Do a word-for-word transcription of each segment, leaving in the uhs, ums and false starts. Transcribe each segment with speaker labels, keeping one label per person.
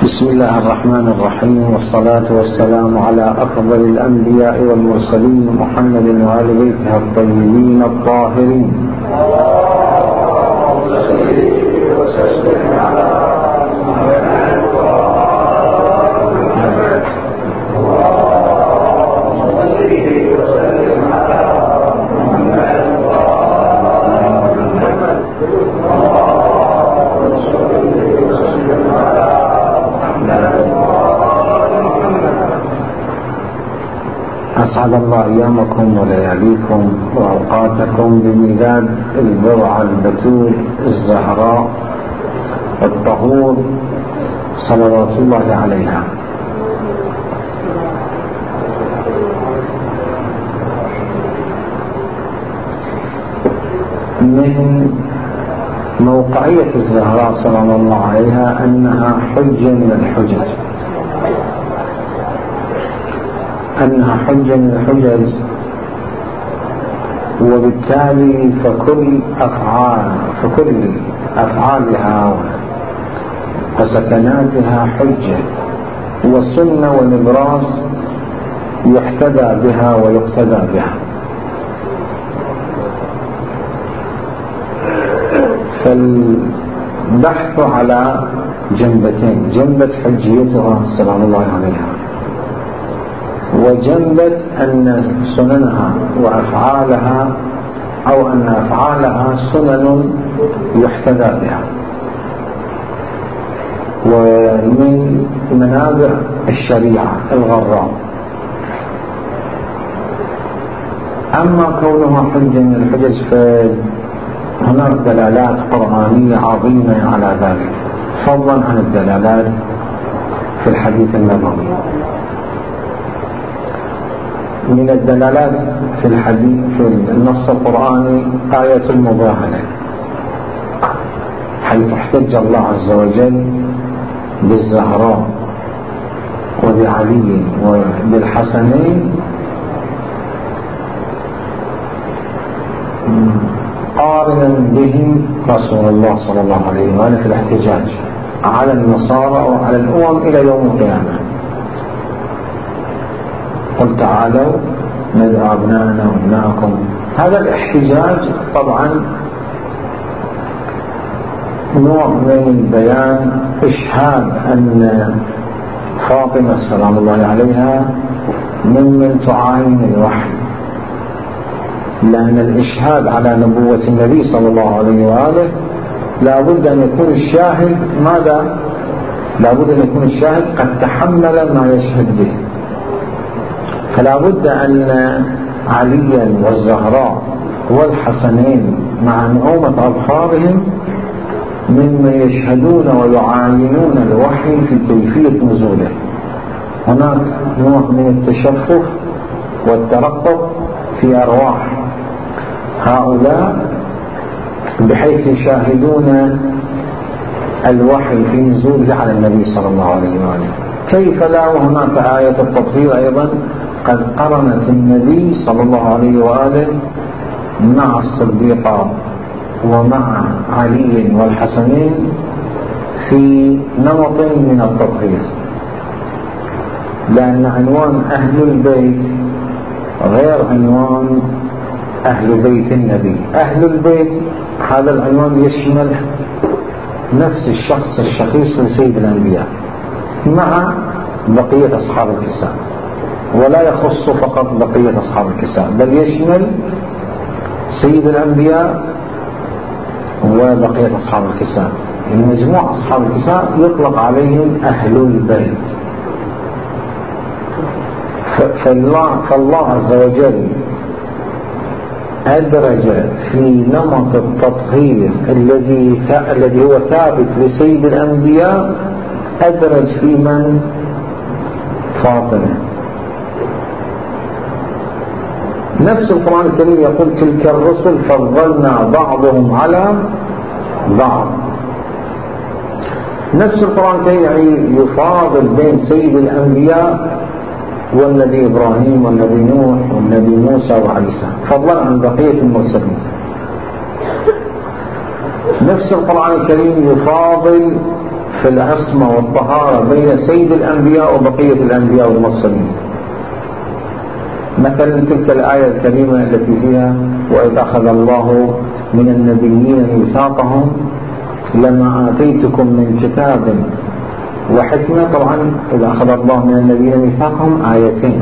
Speaker 1: بسم الله الرحمن الرحيم، والصلاة والسلام على أفضل الأنبياء والمرسلين محمد وآل بيته الطيبين الطاهرين. أسعد الله أيامكم ولياليكم وأوقاتكم بميلاد البضعة البتول الزهراء الطهور صلوات الله عليها. من موقعية الزهراء صلى الله عليها أنها حجة من الحجج أنها حجة من الحجج وبالتالي فكل أفعال فكل أفعالها وسكناتها حجة، والسنة والنبراس يحتدى بها ويقتدى بها. فالبحث على جنبتين: جنبة حجيتها سلام الله عليها، وجنبت أن سننها وأفعالها أو أن أفعالها سنن يحتذى بها. ومن منابع الشريعة الغراء. أما كونها حجة من الحجج فهناك دلالات قرآنية عظيمة على ذلك، فضلا عن الدلالات في الحديث النبوي. من الدلالات في الحديث في النص القرآني آية المباهلة، حيث احتج الله عز وجل بالزهراء وبعلي وبالحسنين قارنا بهم رسول الله صلى الله عليه وآله في الاحتجاج على النصارى وعلى الأمم إلى يوم القيامة. قل تعالوا ندعو أبناءنا وأبناءكم. هذا الاحتجاج طبعا نوع من البيان إشهاد أن فاطمة سلام الله عليها ممن تعاين الوحي، لأن الإشهاد على نبوة النبي صلى الله عليه وآله لا بد أن يكون الشاهد ماذا؟ لا بد أن يكون الشاهد قد تحمل ما يشهد به. فلا بد أن عليا والزهراء والحسنين مع نعومة أظفارهم ممن يشهدون ويعاينون الوحي في كيفية نزوله. هناك نوع من التشفف والترقب في أرواح هؤلاء بحيث يشاهدون الوحي في نزوله على النبي صلى الله عليه وآله. كيف لا وهناك آية التطهير أيضا قد قرنت النبي صلى الله عليه وآله مع الصديقة ومع علي والحسنين في نمط من التطهير، لأن عنوان أهل البيت غير عنوان أهل بيت النبي. أهل البيت هذا العنوان يشمل نفس الشخص الشخيص لسيد الأنبياء مع بقية أصحاب الكساء، ولا يخص فقط بقية أصحاب الكساء بل يشمل سيد الأنبياء وبقية أصحاب الكساء. المجموع أصحاب الكساء يطلق عليهم أهل البيت. فالله, فالله عز وجل أدرج في نمط التطهير الذي الذي هو ثابت لسيد الأنبياء، أدرج في من؟ فاطمة. نفس القرآن الكريم يقول تلك الرسل فضلنا بعضهم على بعض. نفس القرآن الكريم يفاضل بين سيد الأنبياء والنبي إبراهيم والنبي نوح والنبي موسى وعيسى فضلا عن بقية المرسلين. نفس القرآن الكريم يفاضل في العصمة والطهارة بين سيد الأنبياء وبقية الأنبياء والمرسلين. مثلا تلك الآية الكريمة التي فيها وإذ أخذ الله من النبيين ميثاقهم لما آتيتكم من كتاب وحكمة. طبعا إذا أخذ الله من النبيين ميثاقهم آيتين،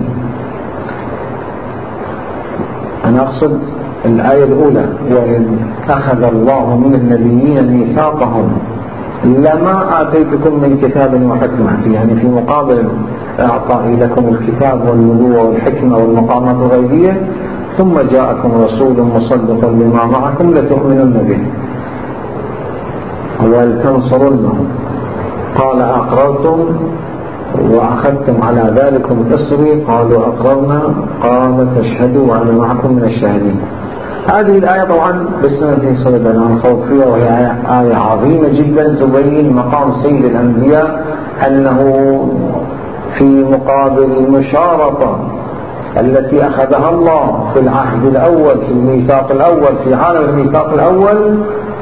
Speaker 1: أنا أقصد الآية الأولى وإذ أخذ الله من النبيين ميثاقهم لما آتيتكم من كتاب وحكمة، يعني في مقابل إعطائي لكم الكتاب والنبوة والحكمة والمقامات الغيبية ثم جاءكم رسول مصدق لما معكم لتؤمنن به ولتنصرنه قال أقررتم وأخذتم على ذلكم إصري قالوا أقررنا قال فاشهدوا وأنا معكم من الشاهدين. هذه الآية طبعا بسم في صدد أن نخوض فيها، وهي آية عظيمة جدا تبين مقام سيد الأنبياء أنه في مقابل المشارطة التي أخذها الله في العهد الأول في الميثاق الأول في عالم الميثاق الأول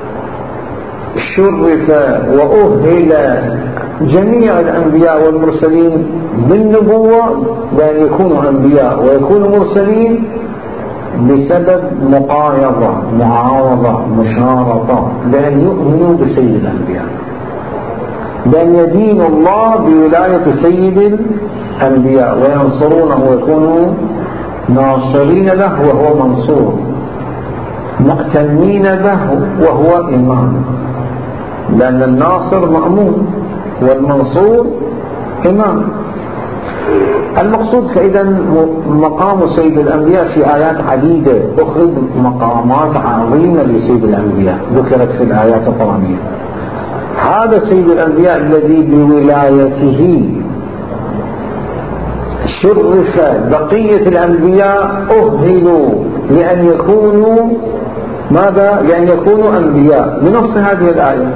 Speaker 1: شرف وأهل جميع الأنبياء والمرسلين بالنبوة بأن يكونوا أنبياء ويكونوا مرسلين بسبب مقايضة معاوضة مشارطة بأن يؤمنوا بسيد الأنبياء، بأن يدينوا الله بولاية سيد الأنبياء وينصرونه ويكونوا ناصرين له وهو منصور، مؤتمين به وهو إمام، لأن الناصر مأمون والمنصور إمام. المقصود فإذا مقام سيد الأنبياء في آيات عديدة أخرج مقامات عظيمة لسيد الأنبياء ذكرت في الآيات القرآنية. هذا سيد الأنبياء الذي بولايته شرف بقية الأنبياء أهلوا لأن يكونوا ماذا؟ لأن يكونوا أنبياء بنص هذه الآية،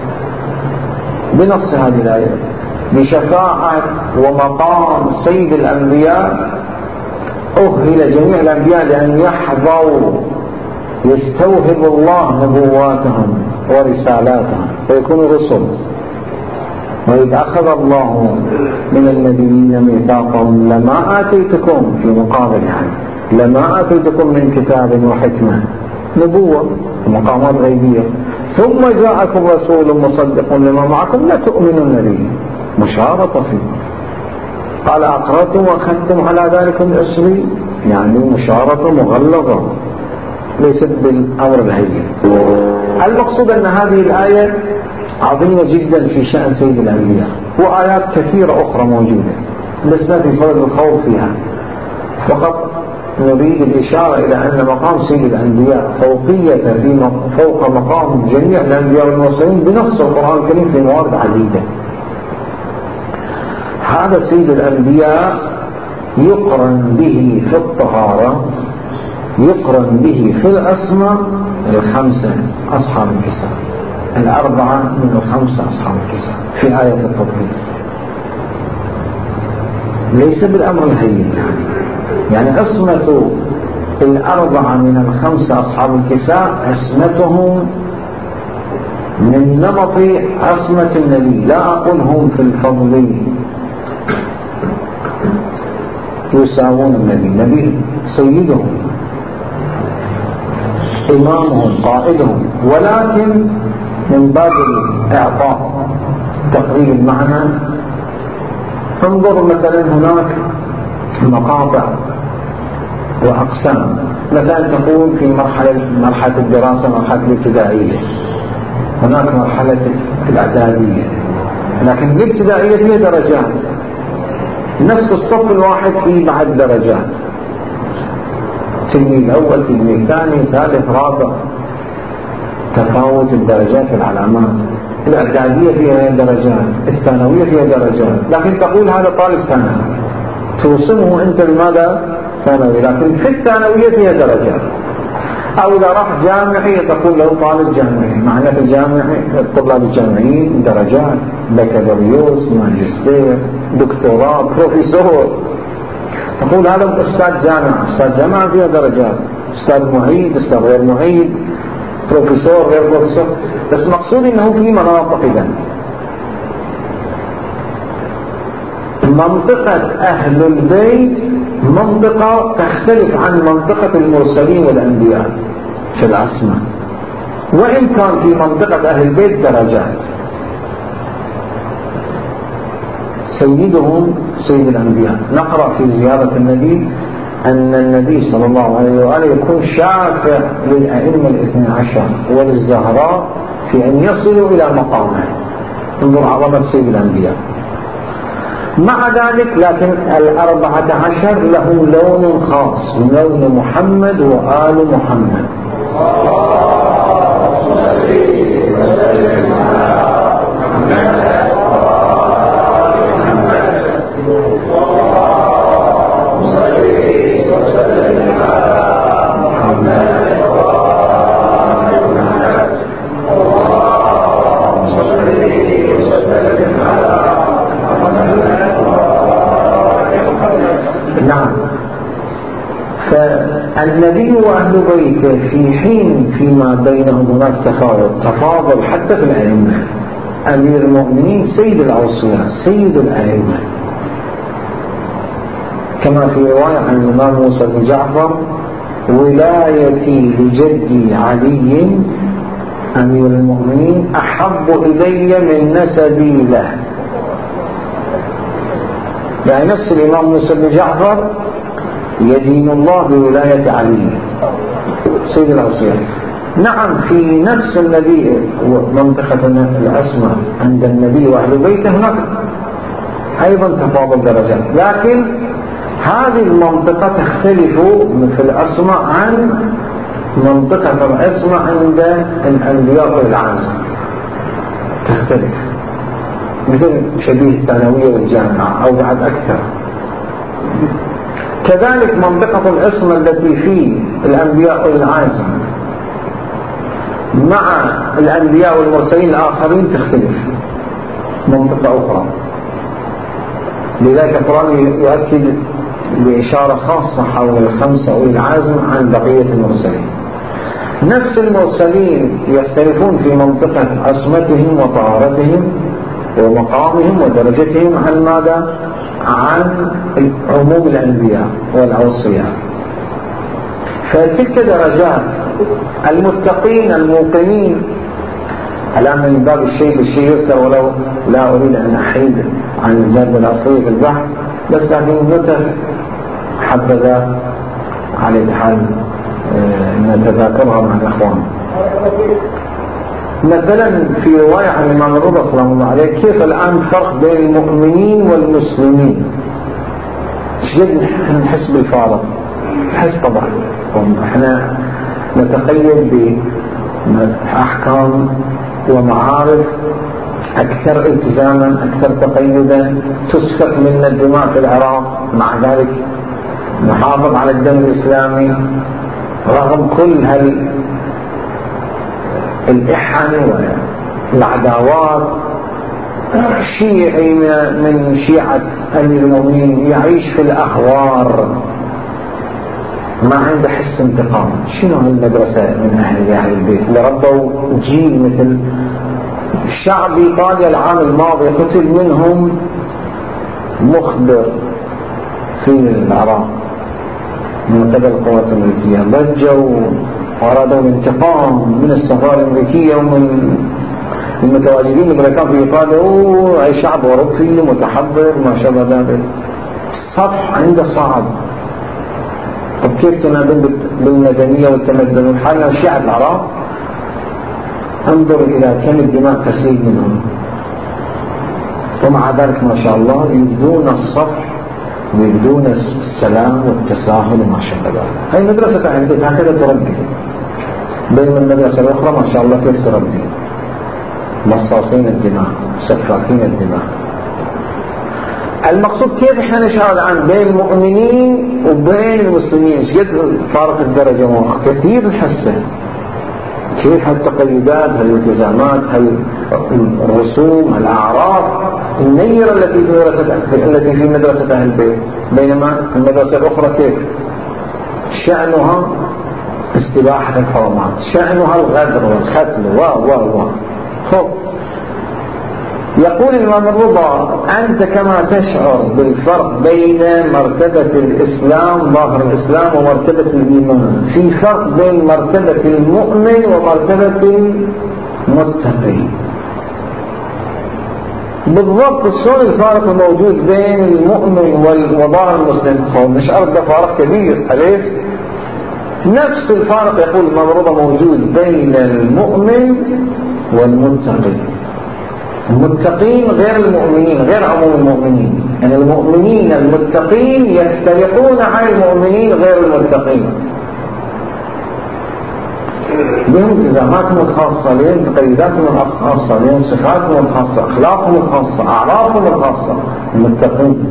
Speaker 1: بنص هذه الآية بشفاعة ومقام سيد الأنبياء أهل جميع الأنبياء لأن يحظوا يستوهب الله نبواتهم ورسالاتهم ويكونوا رسل. وإذ أخذ الله من النبيين ميثاقهم لما آتيتكم في مقابل يعني لما آتيتكم من كتاب وحكمة نبوة ومقامات غيبية ثم جاءكم رسول مصدق لما معكم لا تؤمنون به مشارطة فيه. قال أقررتم وأخذتم على ذلك الإصري، يعني مشارطة مغلظة ليست بالأمر الهين. المقصود أن هذه الآية عظيمة جدا في شأن سيد الأنبياء، وآيات كثيرة أخرى موجودة بس ما في صدد الخوض فيها، فقط نريد الإشارة إلى أن مقام سيد الأنبياء فوقية في فوق مقام جميع الأنبياء والمرسلين بنص القرآن الكريم في موارد عديدة. هذا سيد الأنبياء يقرن به في الطهارة، يقرن به في الأسماء الخمسة أصحاب الكساء، الأربعة من الخمسة أصحاب الكساء في آية التطهير، ليس بالأمر الهين يعني يعني عصمة الأربعة من الخمسة أصحاب الكساء عصمتهم من نمط عصمة النبي، لا أقول هم في الفضل يساوون النبي، النبي سيدهم إمامهم قائدهم، ولكن من باب الإعطاء تقريب المعنى. انظر مثلا هناك مقاطع وأقسام، مثلا تقول في مرحلة مرحلة الدراسة مرحلة الابتدائية، هناك مرحلة الإعدادية، لكن الابتدائية فيها درجات، نفس الصف الواحد فيه بعد درجات، تلميذ أول تلميذ ثاني ثالث رابع، تفاوت الدرجات العلامات. الإعدادية فيها درجات، الثانوية فيها درجات، لكن تقول هذا طالب ثانوي توصمه أنت بماذا؟ ثانوي، لكن في الثانوية فيها درجات. أو إذا راح جامعي تقول له طالب جامعي، معنى في الجامعي الطلاب الجامعيين درجات، بكالوريوس ماجستير دكتوراه بروفيسور، تقول هذا أستاذ جامعة، أستاذ جامعة فيها درجات، أستاذ معيد أستاذ غير معيد بروفيسور غير بروفيسور. بس مقصود أنه في مناطق إذن منطقة أهل البيت منطقة تختلف عن منطقة المرسلين والأنبياء في الأسماء، وإن كان في منطقة أهل البيت درجات. سيدهم سيد الأنبياء. نقرأ في زيارة النبي أن النبي صلى الله عليه وآله يكون شافع للأئمة الاثنى عشر وللزهراء في أن يصلوا إلى مقامه. انظر عظمة سيد الأنبياء. مع ذلك لكن الأربعة عشر لهم لون خاص، لون محمد وآل محمد. نعم. فالنبي وأهل بيته في حين فيما بينهم هناك تفاوت تفاضل حتى في الأئمة. أمير المؤمنين سيد الأوصياء سيد الأئمة، كما في رواية عن الإمام موسى بن جعفر: ولايتي لجدي علي أمير المؤمنين أحب إلي من نسبي له. يعني نفس الإمام موسى بن جعفر يدين الله بولاية علي سيد الأوصياء. نعم، في نفس النبي منطقة الأسماء عند النبي وأهل بيته هناك أيضا تفاضل درجات، لكن هذه المنطقة تختلف في الأسماء عن منطقة الأسماء عند الأنبياء والعازم، تختلف، مثل شبيه الثانوية والجامعة أو بعد أكثر. كذلك منطقة الاسم التي في الأنبياء والعازم مع الأنبياء والمرسلين الآخرين تختلف منطقة أخرى. لذلك القرآن يؤكد بإشارة خاصة حول الخمسة أولي العزم عن بقية المرسلين. نفس المرسلين يختلفون في منطقة عصمتهم وطهارتهم ومقامهم ودرجتهم عن ماذا؟ عن عموم الأنبياء والأوصياء. فتلك درجات. المتقين الموقنين الآن من باب الشيء بالشيء يذكر، ولو لا أريد أن أحيد عن الجانب الأصلي في البحث، بس لكن نتف حبذا على الحال نتذاكرها مع الأخوان. مثلا في رواية عن الإمام الرضا صلى الله عليه وسلم كيف الآن فرق بين المؤمنين والمسلمين، شجد نحس بالفارق، نحس طبعا احنا نتقيد بأحكام ومعارف أكثر التزاما أكثر تقيدا، تسفك منا الدماء في العراق، مع ذلك نحافظ على الدم الإسلامي رغم كل هال الإحن والعداوات. شيعي من شيعة أمير المؤمنين يعيش في الأخوار، ما عنده حس انتقام. شنو هالمدرسة من أهل أهل البيت اللي ربوا جيل مثل الشعب إيطاليا العام الماضي قتل منهم مخبر في العراق من قبل القوات الأمريكية، ضجوا وأرادوا الانتقام من السفارة الأمريكية ومن المتواجدين الأمريكان في إيطاليا. أي شعب أوروبي متحضر ما شابه ذلك. الصفح عنده صعب. طب كيف تنادون بالمدنية والتمدن والحالة الشيعة العراق؟ انظر إلى كم الدماء تسيل منهم، ومع ذلك ما شاء الله يبدون الصفح ويبدون السلام والتساهل وما شابه ذلك. هاي مدرسة أهل البيت هكذا تربي. بين المدرسة الأخرى ما شاء الله كيف تربي، مصاصين الدماء سفاكين الدماء. المقصود كيف احنا نشعر الآن بين المؤمنين وبين المسلمين، شقد فارق الدرجة مو كثير نحسه. كيف هالتقيدات هالالتزامات هالرسوم هالأعراف النيرة التي في مدرسة التي في مدرسة أهل البيت، بينما المدرسة الأخرى كيف شأنها استباحة الحرمات، شأنها الغدر والختل و و و خب يقول الإمام الرضا: أنت كما تشعر بالفرق بين مرتبة الإسلام ظاهر الإسلام ومرتبة الإيمان، في فرق بين مرتبة المؤمن ومرتبة المتقي. بالضبط شلون الفارق الموجود بين المؤمن وظاهر المسلم؟ مش أرد فارق كبير، أليس؟ نفس الفارق يقول الإمام الرضا موجود بين المؤمن والمتقي. المتقين غير المؤمنين، غير عموم المؤمنين، يعني المؤمنين المتقين يفترقون عن المؤمنين غير المتقين، لهم التزاماتهم الخاصة، لهم تقييداتهم الخاصة، لهم صفاتهم الخاصة، أخلاقهم الخاصة، أعرافهم الخاصة. المتقين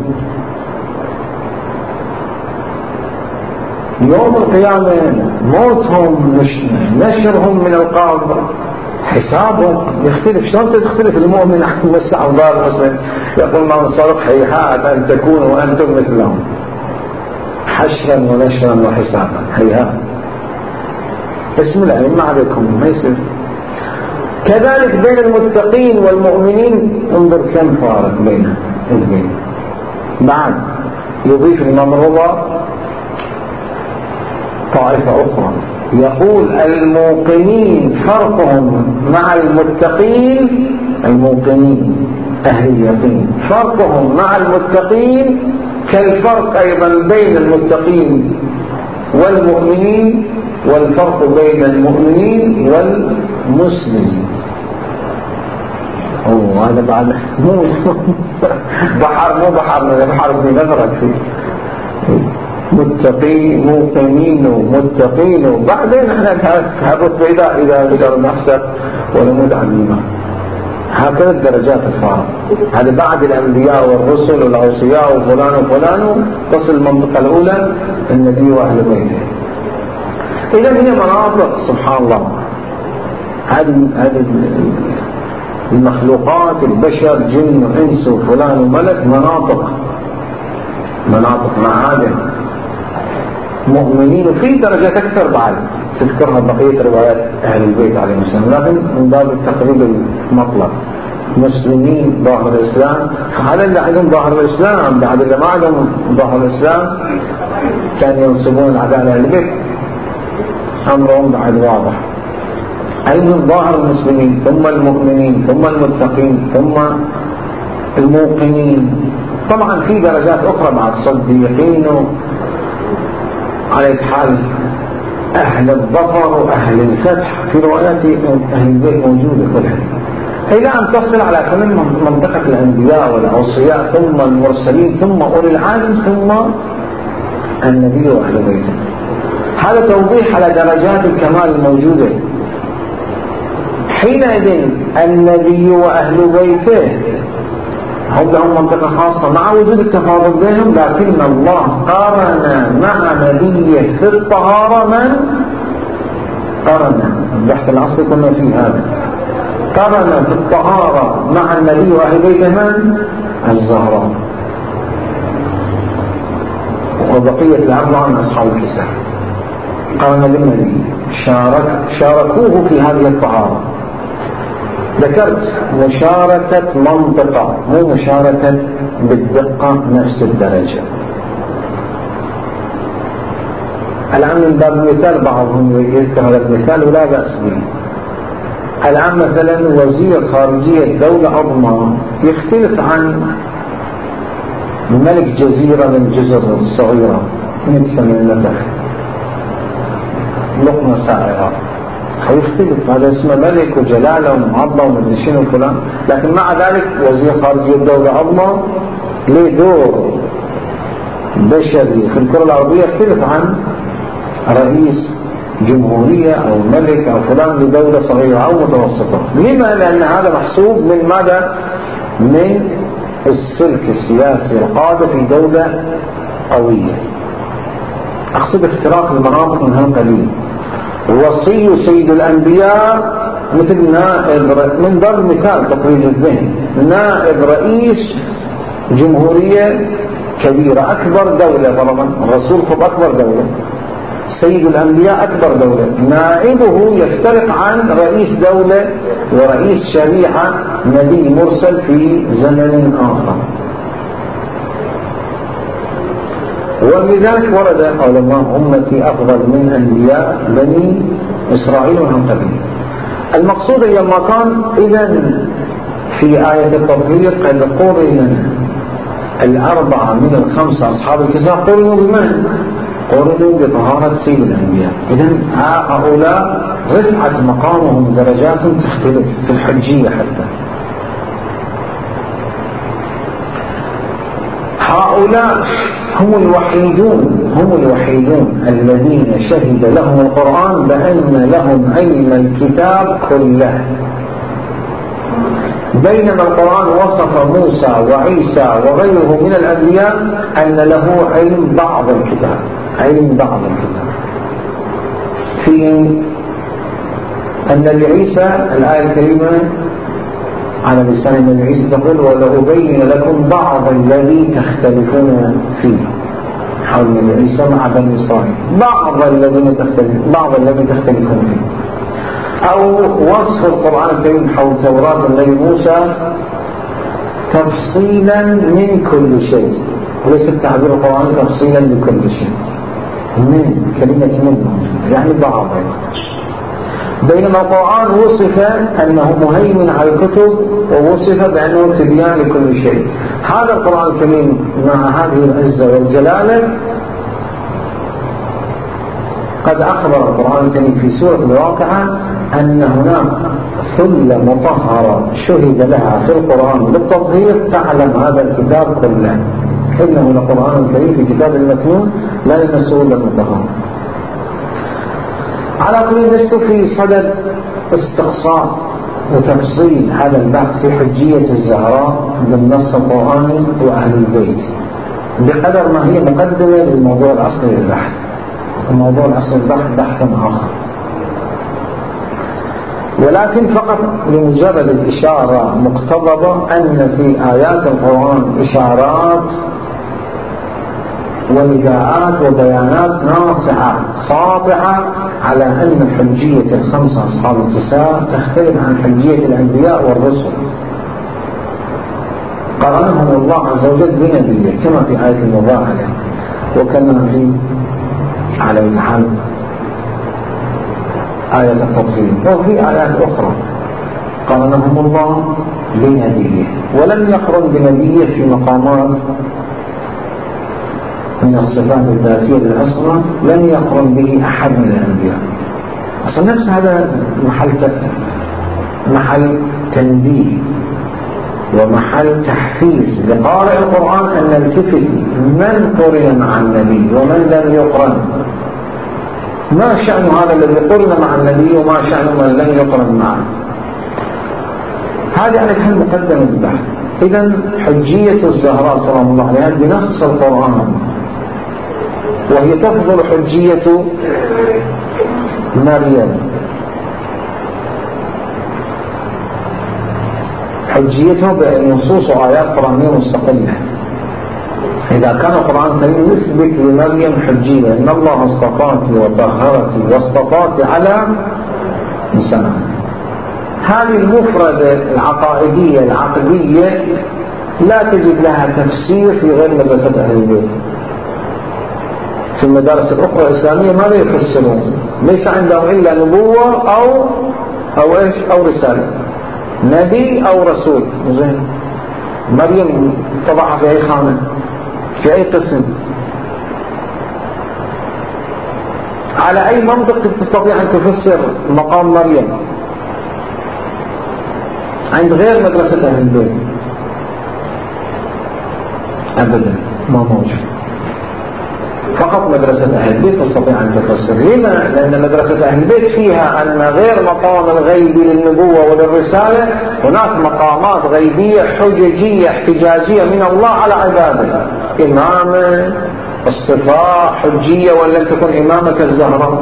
Speaker 1: يوم القيامة موتهم، نشرهم من القبر، حسابهم يختلف. شلون تختلف المؤمن عن المسع وظاهر المسلم؟ يقول ما صدق هيهات أن تكونوا أنتم مثلهم حشرا ونشرا وحسابا. هيهات اسم الأئمة عليكم ما يصير. كذلك بين المتقين والمؤمنين انظر كم فارق بينهم. بعد يضيف الإمام الرضا طائفة أخرى، يقول الموقنين فرقهم مع المتقين، الموقنين أهل اليقين فرقهم مع المتقين كالفرق أيضا بين المتقين والمؤمنين، والفرق بين المؤمنين والمسلمين. أوه هذا بعد مو بحر، مو بحر بحر بنظرك فيه. متقين موقنين ومتقين، وبعدين احنا هبط إذا إذا قدر نحسب ونموت عن الإيمان. هكذا الدرجات الفارق. هذا بعد الأنبياء والرسل والأوصياء وفلان وفلان تصل المنطقة الأولى النبي وأهل بيته. إذا هي مناطق سبحان الله. هذه هذه المخلوقات البشر جن وإنس وفلان وملك مناطق مناطق معادن مؤمنين، وفي درجات أكثر بعد تذكرها بقية روايات أهل البيت عليهم السلام، لكن من باب التقريب المطلق مسلمين ظاهر الإسلام. هذا اللي عندهم ظاهر الإسلام، بعد اللي ما عندهم ظاهر الإسلام كانوا ينصبون العداء لأهل البيت، أمرهم بعد واضح. أيضا ظاهر المسلمين ثم المؤمنين ثم المتقين ثم الموقنين. طبعا في درجات أخرى مع الصديقين، على حال أهل الظفر وأهل الفتح في روايات أهل البيت موجودة كلها، إلى أن تصل على كل منطقة الأنبياء والأوصياء ثم المرسلين ثم أولي العزم ثم النبي وأهل بيته. هذا توضيح على درجات الكمال الموجودة. حينئذ النبي وأهل بيته هم لهم منطقة خاصة مع وجود التفاضل بينهم، لكن الله قارن مع نبيه في الطهارة من قارن البحث العصري كنا في هذا، قارن في الطهارة مع النبي وأهل بيته من الزهراء وبقية الأربعة عن أصحاب الكساء. قارن بالنبي شارك شاركوه في هذه الطهارة. ذكرت مشاركة منطقة مو مشاركة بالدقة نفس الدرجة. الآن من باب المثال بعضهم يذكر هذا المثال ولا بأس به. الآن مثلا وزير خارجية دولة عظمى يختلف عن ملك جزيرة من الجزر الصغيرة نكسة من النتف لقمة سائرة، يختلف. هذا اسمه ملك وجلالة ومعظم ومدشين وفلان، لكن مع ذلك وزير خارجية دولة عظمى له دور بشري في الكرة الأرضية يختلف عن رئيس جمهورية أو ملك أو فلان لدولة صغيرة أو متوسطة. لما؟ لأن هذا محسوب من ماذا؟ من السلك السياسي القادة في دولة قوية. أقصد افتراق المناطق من هم قليل. وصي سيد الأنبياء مثل نائب، من ضمن مثال تقريب الذهن، نائب رئيس جمهورية كبيرة أكبر دولة، طبعا الرسول خب أكبر دولة، سيد الأنبياء أكبر دولة، نائبه يفترق عن رئيس دولة ورئيس شريعة نبي مرسل في زمن آخر. ولذلك ورد علماء أمتي أفضل من أنبياء بني إسرائيل وهم قبيل. المقصود إلى المكان إذن في آية التطهير قد قرن الأربعة من الخمسة أصحاب الكتاب قرنوا بمن؟ قرنوا بطهارة سيد الأنبياء. إذن هؤلاء رفعت مقامهم درجات تختلف في الحجية حتى. هؤلاء هم الوحيدون هم الوحيدون الذين شهد لهم القرآن بأن لهم علم الكتاب كله، بينما القرآن وصف موسى وعيسى وغيره من الأنبياء أن له علم بعض الكتاب علم بعض الكتاب في أن لعيسى الآية الكريمة على لسان النبي عيسى تقول ولأبين لكم بعض الذي تختلفون فيه حول النبي عيسى مع بني إسرائيل، بعض الذين تختلفون بعض الذي تختلفون فيه. أو وصف القرآن الكريم حول توراة النبي موسى تفصيلا من كل شيء، وليس التعبير القرآني تفصيلا لكل شيء، من كلمة من يعني بعض. بينما القرآن وصف أنه مهيمن على الكتب ووصف بأنه تبيان لكل شيء. هذا القرآن الكريم مع هذه العزة والجلالة قد أخبر القرآن الكريم في سورة الواقعة أن هناك ثلة مطهرة شهد لها في القرآن بالتطهير تعلم هذا الكتاب كله، إنه القرآن الكريم في كتاب المكنون لا يمسه إلا المطهر. على كل ذلك في صدد استقصاء وتفصيل هذا البحث في حجية الزهراء بالنص القرآني وأهل البيت بقدر ما هي مقدمة للموضوع الأصلي للبحث. الموضوع الأصلي للبحث بحث آخر، ولكن فقط لمجرد الإشارة مقتضبة أن في آيات القرآن إشارات ونداءات وبيانات ناصعة ساطعة على أن حجية الخمسة أصحاب الكتاب تختلف عن حجية الأنبياء والرسل. قرنهم الله عز وجل بنبيه كما في آية المباهلة وكما في عليه حال آية التطهير، وفي آيات أخرى قرنهم الله بنبيه، ولم يقرن بنبيه في مقامات من الصفات الذاتية للعصمة لم يقرن به أحد من الأنبياء. أصلا نفس هذا محل محل تنبيه ومحل تحفيز لقارئ القرآن أن نلتفت من قرن مع النبي ومن لم يقرن، ما شأن هذا الذي قرن مع النبي وما شأن من لم يقرن معه. هذا على الحال مقدم البحث. إذن حجية الزهراء سلام الله عليها بنص القرآن، وهي تفضل حجية مريم حجيته بنصوص آيات قرآنية مستقلة. إذا كان القرآن الكريم يثبت لمريم حجية إن الله اصطفاك وطهرك واصطفاك على نساء، هذه المفردة العقائدية العقدية لا تجد لها تفسير في غير مدرسة أهل البيت. في المدارس الأخرى الإسلامية ماذا يفسرون؟ ليس عندهم إلا نبوة أو أو إيش أو رسالة، نبي أو رسول. زين مريم طبعها في أي خانة في أي قسم؟ على أي منطق تستطيع أن تفسر مقام مريم عند غير مدرسة أهل البيت؟ أبدا ما موجود. فقط مدرسة أهل البيت تستطيع أن تفسر. لما؟ لأن مدرسة أهل البيت فيها أن غير مقام الغيبي للنبوة وللرسالة هناك مقامات غيبية حججية احتجاجية من الله على عباده، إمامة اصطفاء حجية ولن تكن إمامك الزهراء.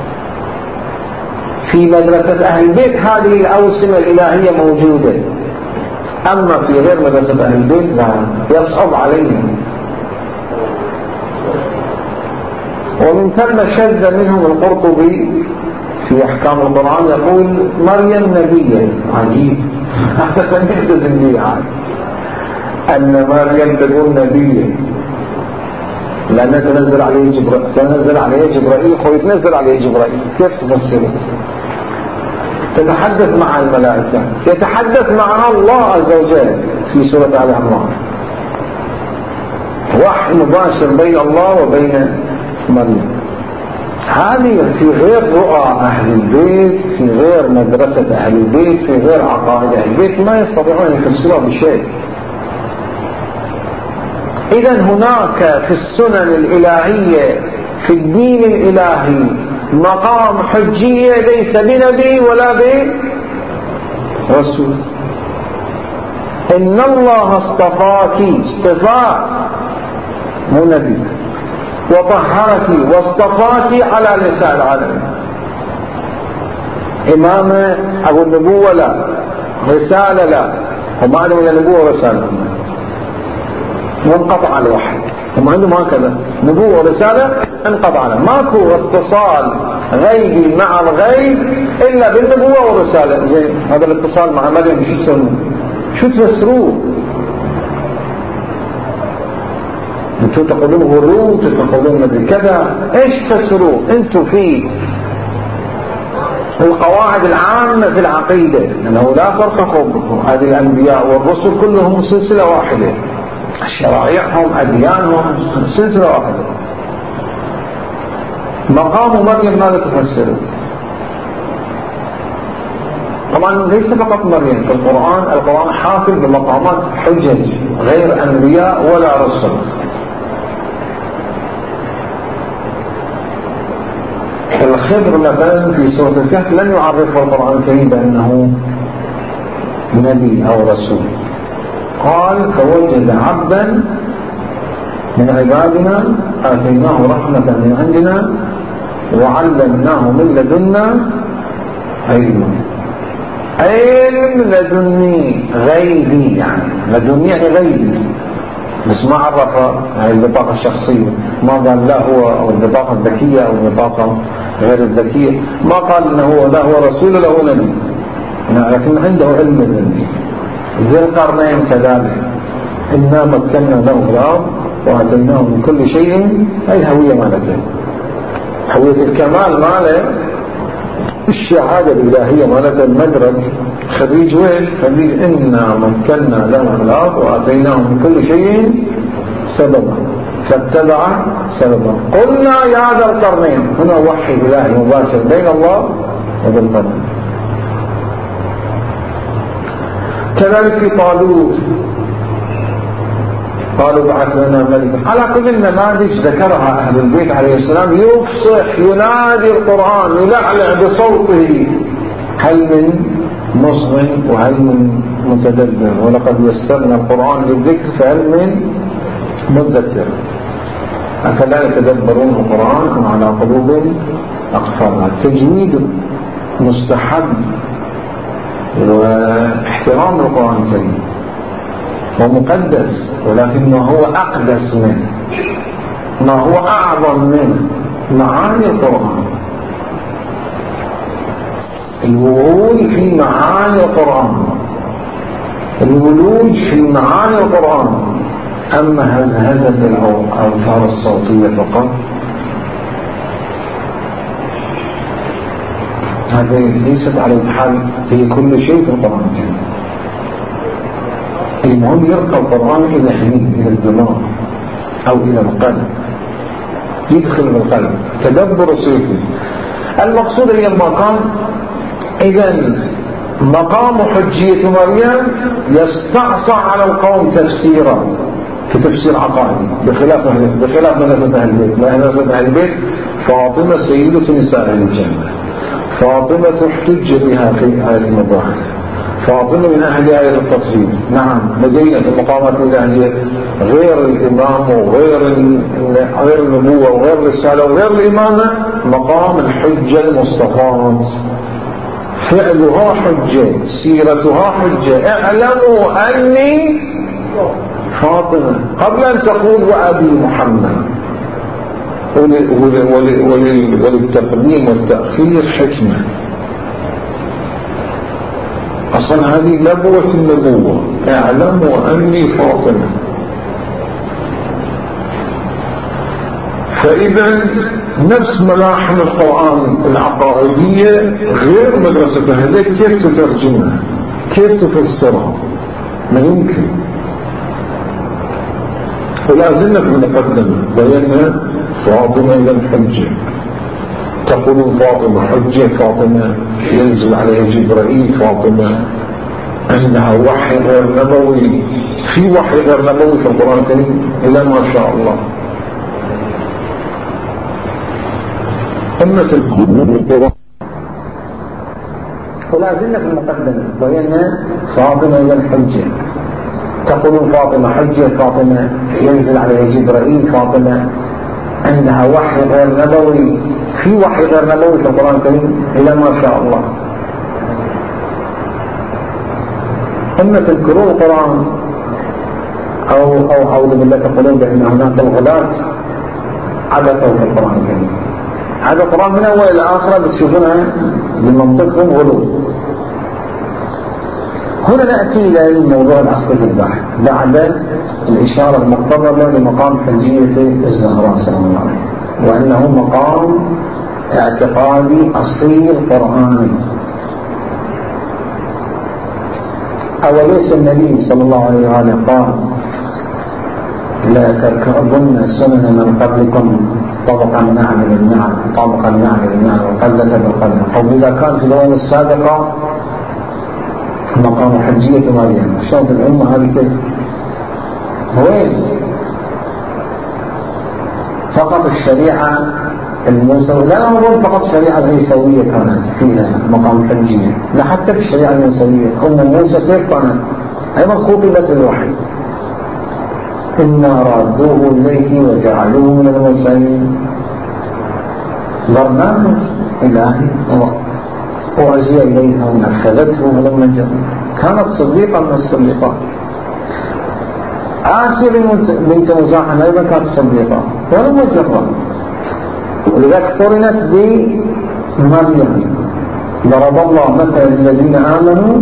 Speaker 1: في مدرسة أهل البيت هذه الأوسمة الإلهية موجودة، أما في غير مدرسة أهل البيت لا، يصعب عليهم. ومن ثم شذ منهم القرطبي في أحكام القرآن يقول مريم نبية. عجيب، هذا لم يلتزم به عاد أن مريم تكون نبية، لأن تنزل عليه جبرائيل تنزل عليه جبرائيل ويتنزل عليه جبرائيل. كيف تفسره؟ تتحدث مع الملائكة، يتحدث معها الله عز وجل في سورة آل عمران، وحي مباشر بين الله وبين مريم. هذه في غير رؤى أهل البيت، في غير مدرسة أهل البيت، في غير عقائد أهل البيت، ما يستطيعون أن يفسروها بشيء. إذن هناك في السنن الإلهية في الدين الإلهي مقام حجية ليس بنبي ولا برسول. إن الله اصطفاك اصطفاء مو نبي، وطهرك واصطفاك على نساء العالم. إمامة أو النبوة لا، رسالة لا، هم عندهم النبوة ورسالة، وانقطع الوحي. هم عندهم هكذا نبوة ورسالة انقطع له، ماكو اتصال غيبي مع الغيب إلا بالنبوة والرسالة. زين، هذا الاتصال مع مريم شو يسمونه؟ شو تفسروه؟ انتوا تقولون غروب، تقولون مدري كذا، ايش تفسروه انتوا في القواعد العامة في العقيدة؟ انه لا فرق بينهم، هذه الانبياء والرسل كلهم سلسلة واحدة، شرائعهم اديانهم سلسلة واحدة. مقام مريم ماذا تفسره؟ طبعا ليس فقط مريم، في القرآن القرآن حافل بمقامات حجج غير انبياء ولا رسل. الخضر مثلا في سورة الكهف لم يعرفه القرآن الكريم بأنه نبي أو رسول، قال فوجد عبدا من عبادنا آتيناه رحمة من عندنا وعلمناه من لدنا علما. علم لدني غيبي، يعني لدني يعني غيبي، بس ما عرف هاي البطاقة الشخصية، ما قال لا هو أو البطاقة الذكية أو البطاقة غير الذكية، ما قال إنه هو لا هو رسول لا هو نبي، لكن عنده علم النبي. ذي القرنين كذلك إنا مكنا له في الأرض وآتيناه من كل شيء، أي الهوية مالته، هوية الكمال ماله، الشهادة الإلهية مالته، المدرج، خريج وين؟ خريج إنا مكنا له في الأرض وآتيناه من كل شيء سببا فاتبع سببا. قلنا يا ذا القرنين، هنا وحي إلهي مباشر بين الله وبين القرنين. كذلك في طالوت قالوا بعث لنا ملك. على كل النماذج ذكرها أهل البيت عليه السلام يفصح ينادي القرآن يلعلع بصوته، هل من مصغ وهل من متدبر، ولقد يسرنا القرآن للذكر فهل من مدكر أفلا يتدبرون القرآن أم على قلوب أقفالها. التجويد مستحب واحترام القرآن الكريم ومقدس، ولكنه هو أقدس منه، ما هو أعظم منه معاني القرآن، الوعول في معاني القرآن، الولوج في معاني القرآن. أما هزهزة الأوتار الصوتية فقط هذه ليست على الحال، هي كل شيء في القرآن الكريم. المهم يرقى القرآن إلى حنين، إلى الدماغ أو إلى القلب، يدخل بالقلب، تدبر صيفي. المقصود هي المقام. إذن مقام حجية مريم يستعصى على القوم تفسيرا كتفسير عقائدي، بخلاف بخلاف مدرسة أهل البيت. مدرسة أهل البيت فاطمة سيدة نساء أهل الجنة، فاطمة احتج بها في آية المظاهر، فاطمة من أهل آية التطهير. نعم لدينا في المقامات الإلهية غير الإمام وغير غير النبوة وغير الرسالة وغير الإمامة مقام الحجة المصطفى، فعلها حجة، سيرتها حجة. اعلموا أني فاطمة قبل أن تقول وأبي محمد، وللتقديم والتأخير حكمة. أصلا هذه نبوة النبوة، اعلموا أني فاطمة. فإذا نفس ملاحم القرآن العقائدية غير مدرسة أهله، كيف تترجمها؟ كيف تفسرها؟ ما يمكن. ولا زلنا في المقدمة بينا فاطمة إلى الحجة، تقولون فاطمة حجة، فاطمة ينزل عليها جبرائيل، فاطمة عندها وحي غير نبوي، في وحي غير نبوي في القرآن الكريم إلى ما شاء الله. أمة القرآن ولا زلنا في المقدمة بينا فاطمة إلى الحجة، تقولون فاطمة حجة، فاطمة ينزل عليها جبرائيل، فاطمة عندها وحي غير نبوي، في وحي غير نبوي في القرآن الكريم إلى ما شاء الله. أمة القرون القرآن أو أو أعوذ بالله تقولون بأن هناك الغلاة عبثوا في القرآن الكريم. هذا القرآن من أول إلى آخر بتشوفونها بمنطقهم غلو. هنا نأتي إلى الموضوع الأصلي في البحث بعد الإشارة المقتربة لمقام حجية الزهراء صلى الله عليه وسلم، وأنه مقام اعتقادي أصيل قرآني. أوليس النبي صلى الله عليه وآله قال لا تركبن سنن من قبلكم طبقا نعمل النعم طبقا نعمل النعم وقلة بالقلة؟ أو إذا كان في الأمم السابقة مقام حجية مريم، شوف الأمة هذه كيف وين فقط الشريعة الموسوية، لا نقول فقط الشريعة العيسوية كانت فيها مقام حجية، لا حتى في الشريعة الموسوية أم موسى كيف كانت أيضا خطبت بالوحي، إنا رادوه إليه وجعلوه من المرسلين. برنامج إلهي وعزي إليها ونفذته ولما جاء كانت صديقة من الصديقات. آسيا بنت مزاحم أيضا كانت صديقة ولم يجرب، ولذلك قرنت بمريم. ضرب الله مثل الذين آمنوا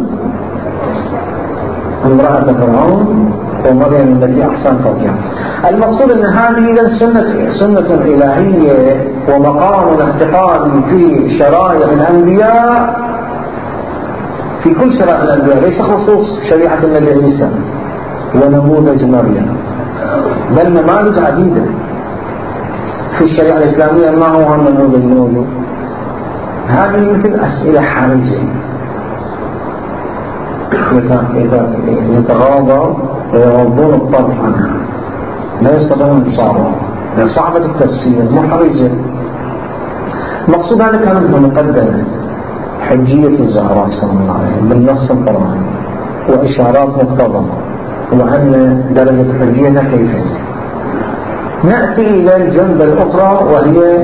Speaker 1: امرأة فرعون ومريم التي أحسن فرجها. المقصود أن هذه إذا سنة, سنة إلهية ومقام اعتقادي في شرائع الأنبياء، في كل شرائع الأنبياء، ليس خصوص شريعة النبي عيسى ونموذج مريم، بل نماذج عديدة في الشريعة الإسلامية. ما هو النموذج الموجود؟ هذه مثل أسئلة حرجة يتغاضى ويغضون الطرف عنها، لا يستطيعون إبصارها، صعبة التفسير، محرجة. مقصود هذا كانت مقدمة حجية الزهراء صلى الله عليه وسلم بالنص القرآني وإشارات مقتضبة، وأن درجة حجيتها كيف. نأتي إلى الجنبة الأخرى وهي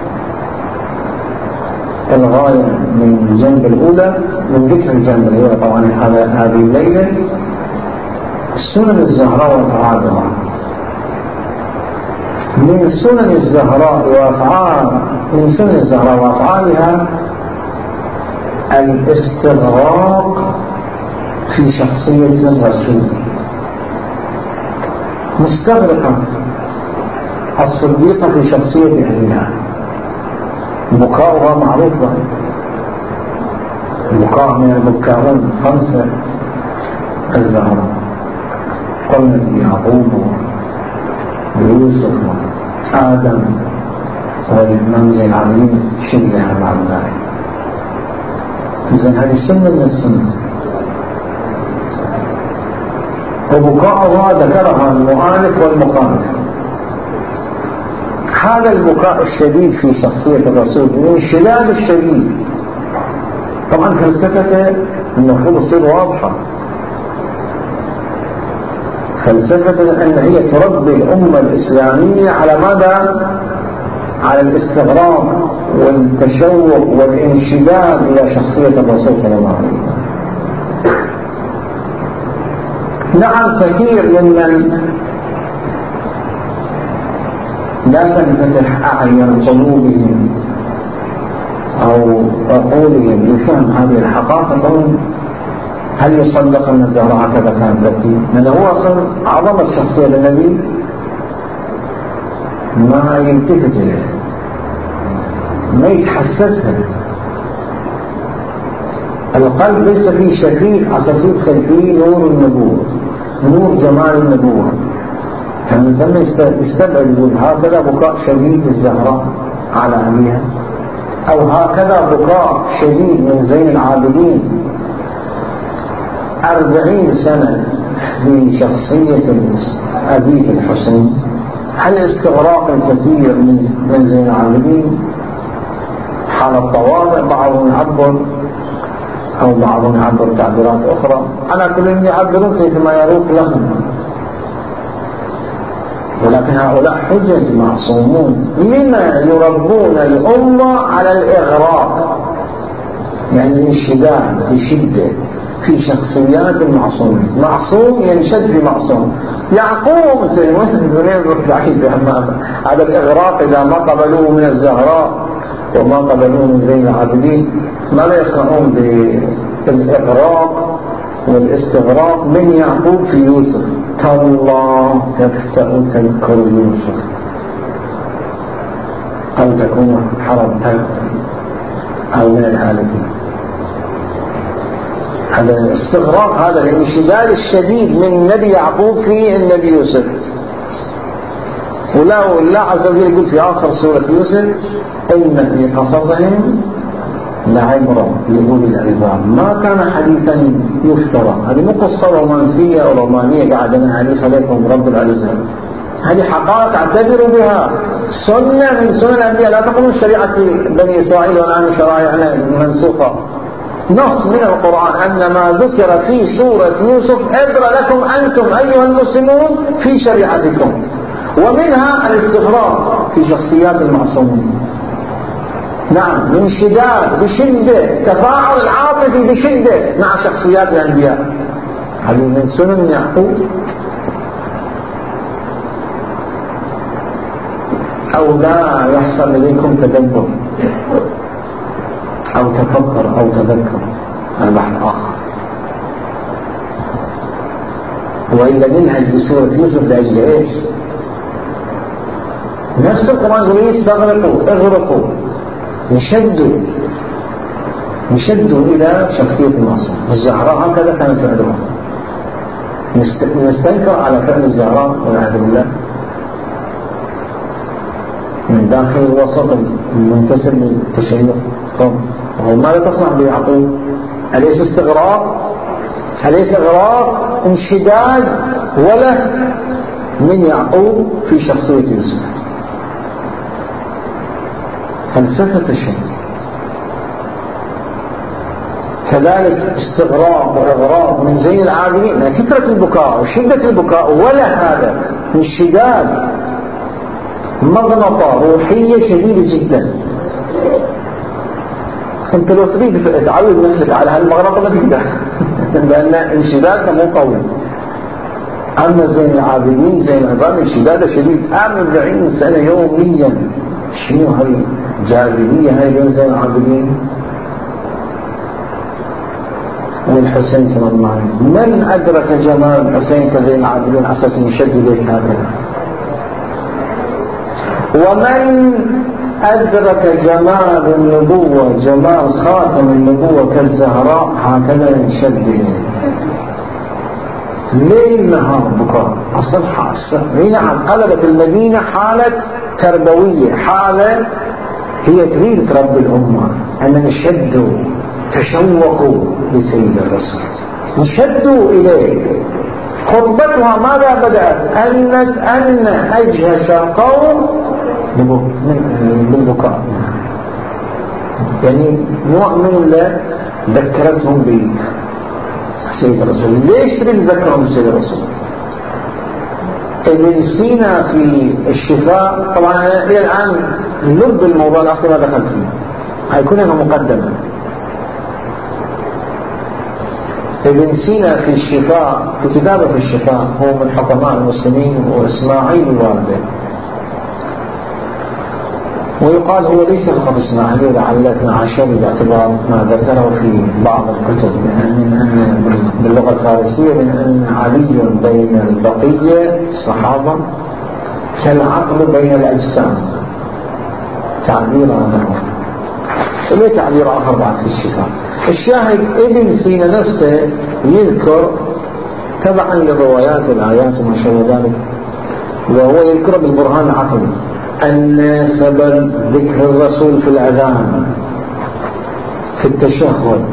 Speaker 1: الغاية من الجنبة الأولى من ذكر الجنبة الأولى طبعا هذه الليلة، سنن الزهراء وأفعالها. من سنن الزهراء وأفعال من سنن الزهراء وأفعالها الاستغراق في شخصية الرسول، مستغرقة الصديقة في شخصية أهلها. بكاؤها معروفة، بكاء من البكاؤون خمسة الزهراء، قلنا يعقوب ويوسف وآدم والإمام زين العابدين شبه مع الله. إذن هذه السنة من السنة. وبكاؤها ذكرها المؤلف والمخالف. هذا البكاء الشديد في شخصية الرسول الانشداد الشديد، طبعا فلسفته المفروض تصير واضحة، فلسفة أن هي تربي الأمة الإسلامية على ماذا؟ على الاستغراب والتشوق والانشداد إلى شخصية الرسول صلى الله عليه وسلم. نعم كثير ممن لا تنفتح أعين قلوبهم أو عقولهم لفهم هذه الحقائق، هل يصدق أن الزهراء هكذا كانت تبكي؟ من هو أصلا أعظم الشخصية للنبي ما يلتفت إليه، ما يتحسسها. القلب ليس فيه شفيق أساسي، فيه نور النبوة، نور جمال النبوة. كان ثم يستبعد يقول هكذا بكاء شديد الزهراء على أبيها، أو هكذا بكاء شديد من زين العابدين أربعين سنة في شخصية أبيه الحسين. هل استغراق الكثير من زين العابدين حال الطوارئ؟ بعضهم يعبر أو بعضهم يعبر تعبيرات أخرى، على كل يعبرون كيفما يروق لهم، ولكن هؤلاء حجج معصومون لما يربون الأمة على الإغراق، يعني الانشداد بشدة في شخصيات المعصومين. معصوم ينشد في معصوم. يعقوب منين نروح بعيد هذا الإغراق إذا ما قبلوه من الزهراء وما قبلوه من زين العابدين، ماذا يصنعون بالإغراق والاستغراق من يعقوب في يوسف؟ تالله تفتأ تذكر يوسف أو تكون حرمت أو من الهالكين. هذا الاستغراق، هذا الانشداد الشديد من نبي يعقوب في النبي يوسف. ولا الله عز وجل يقول في آخر سورة يوسف إن في قصصهم لعبرة لأولي الألباب ما كان حديثا يفترى. هذه مو قصة رومانسية أو رومانية قاعدة نعرف عليكم رب العزة، هذه حقائق اعتبروا بها، سنة من سنن الأنبياء. لا تقولون شريعة بني إسرائيل والآن شرائعنا منسوخة. نص من القرآن أن ما ذكر في سورة يوسف عبرة لكم أنتم أيها المسلمون في شريعتكم، ومنها الاستغراق في شخصيات المعصومين. نعم، من شداد بشدة، تفاعل العاطفي بشدة مع شخصيات الأنبياء. هذه من سنن يعقوب. أو لا يحصل إليكم تدبر أو تفكر أو تذكر، هذا بحث آخر. وإلا ننهج بسورة يوسف لأجل إيش؟ نفس القرآن يقول استغرقوا اغرقوا، يشدوا يشدوا إلى شخصية المعصوم. الزهراء هكذا كانت فعلها، نستنكر على فعل الزهراء والعياذ بالله من داخل الوسط المنتسب للتشيع. وهو ماذا تصنع بيعقوب؟ أليس استغراق؟ أليس إغراق انشداد ولا من يعقوب في شخصية يوسف؟ فلسفة الشيء. كذلك استغراق وإغراق من زين العابدين، كثرة البكاء وشدة البكاء، ولا هذا انشداد مغنطة روحية شديدة جدا. انت لو تريد تعود نفسك على هالمغنطة ما تقدر لأن انشدادنا مو قوي. أما زين العابدين زين العباد انشداد شديد أربعين سنة يوميا. شنو هالجاذبية هاي بين زين العابدين والحسين صلى الله عليه وسلم؟ من أدرك جمال الحسين كزين العابدين أساسا يشد إليك هكذا؟ ومن أدرك جمال النبوة، جمال خاتم النبوة كالزهراء هكذا يشد ليل نهار بكاء. أصل حاسة نعم قلبت المدينة حالة تربوية، حالة هي تريد تربي الأمة، أن نشدوا تشوقوا لسيد الرسول، نشدوا إليه. خطبتها ماذا بدأت؟ أن أن أجهش القوم بالبكاء، يعني نوع من اللي ذكرتهم بسيد الرسول. ليش تريد تذكرهم بسيد الرسول؟ ابن سينا في الشفاء، طبعا إلى الآن لب الموضوع الأصلي ما دخلت فيه، هيكون هنا مقدمة. ابن سينا في الشفاء، في كتابه في الشفاء، هو من حكماء المسلمين وإسماعيل الوالدين. ويقال هو ليس فقط اسمه علي لعل اثنا عشر باعتبار ما ذكره في بعض الكتب من أن باللغة الفارسية من أن علي بين البقية الصحابة كالعقل بين الأجسام، تعبير عنه. وليه تعبير آخر بعد في الشفاء. الشاهد ابن سينا نفسه يذكر تبعا للروايات والآيات وما شابه ذلك، وهو يذكر بالبرهان العقلي أن سبب ذكر الرسول في الأذان في التشهد،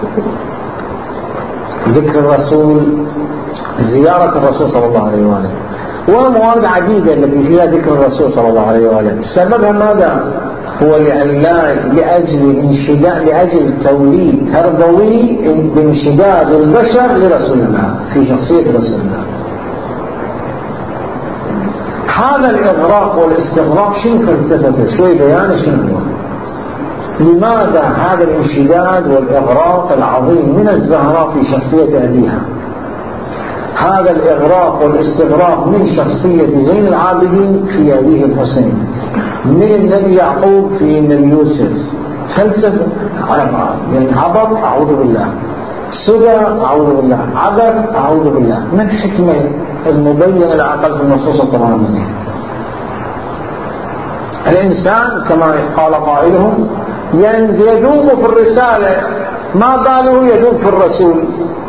Speaker 1: ذكر الرسول، زيارة الرسول صلى الله عليه وآله، وموارد عديدة التي فيها ذكر الرسول صلى الله عليه وآله. سببها ماذا؟ هو لأجل انشداد لأجل توليد تربوي بانشداد البشر لرسول الله في شخصية رسول الله. هذا الإغراق والاستغراق شنو فلسفته؟ شوي بيانه شنو هو؟ لماذا هذا الانشداد والإغراق العظيم من الزهراء في شخصية أبيها؟ هذا الإغراق والاستغراق من شخصية زين العابدين في أبيه الحسين، من النبي يعقوب في النبي يوسف. فلسفة يعني عبط أعوذ بالله، سدى أعوذ بالله، عبث أعوذ بالله. ما الحكمة المبينة العقل في النصوص القرآنية؟ الإنسان كما قال قائلهم يدوم في الرسالة ما قالوا يدوم في الرسول.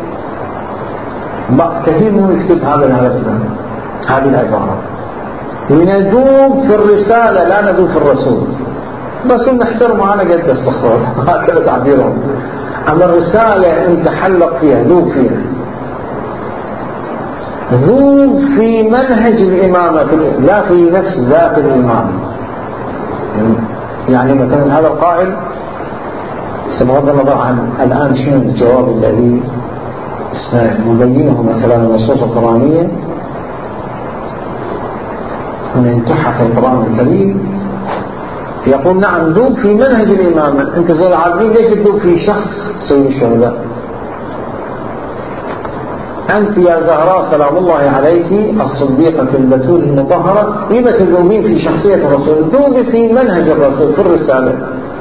Speaker 1: كثير منهم يكتب هذا الهدف، هذه العبارة، ندوم في الرسالة لا ندوم في الرسول. الرسول نحترمه أنا قد استخدمه هكذا تعبيرهم، أما الرسالة أنت حلق فيها، ذوب فيها، ذوب في منهج الإمامة لا في نفس ذات الإمام. يعني مثلا هذا القائل بغض النظر عن الآن شنو الجواب الذي سنبينه مثلا النصوص القرآنية من تحف القرآن الكريم، يقول نعم ذوب في منهج الإمامة. أنت زي العابدين ليش تذوب في شخص سيد الشهداء؟ أنت يا زهراء سلام الله عليك الصديقة البتول المطهرة لما تذوبين في شخصية الرسول؟ ذوبي في منهج الرسول في الرسالة.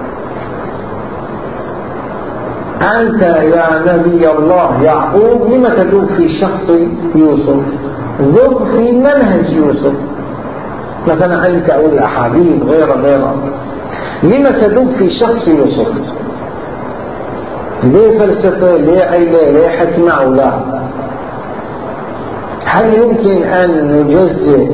Speaker 1: أنت يا نبي الله يعقوب لما تذوب في شخص يوسف؟ ذوب في منهج يوسف. مثلا أنت أو الأحاديث غير غير لما تذوب في شخص يوسف؟ ليه فلسفة؟ ليه علة؟ ليه حكمة؟ أو لا؟ هل يمكن أن نجزئ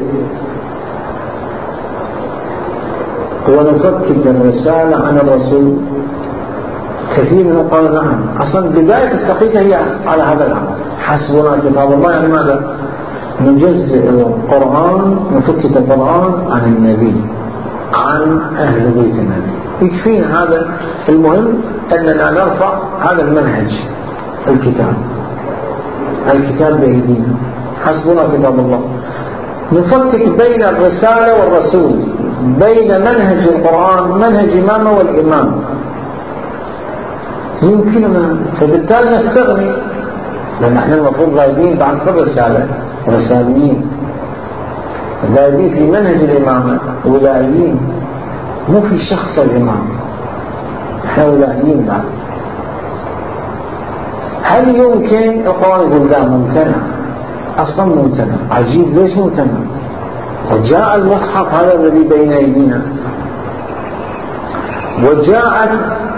Speaker 1: ونفكك الرسالة عن الرسول؟ كثير منهم قالوا نعم. أصلا بداية السقيفة هي على هذا الأمر، حسبنا كتاب الله. يعني ماذا؟ نجزئ القرآن، نفكك القرآن عن النبي، عن أهل بيت النبي، يكفينا هذا. المهم أننا نرفع هذا المنهج، الكتاب الكتاب بأيدينا، حسبنا كتاب الله. نفكك بين الرسالة والرسول، بين منهج القرآن منهج إمامه والإمام، يمكننا. فبالتالي نستغني، لأن احنا المفروض غايبين بعد كل رسالة، رساليين غايبين في منهج الإمامة، ولايين مو في شخص الإمام، احنا ولايين بعد. هل يمكن؟ القرآن يقول لا، ممتنع، أصلا ممتنع. عجيب، ليش ممتنع؟ وجاء المصحف هذا الذي بين أيدينا، وجاءت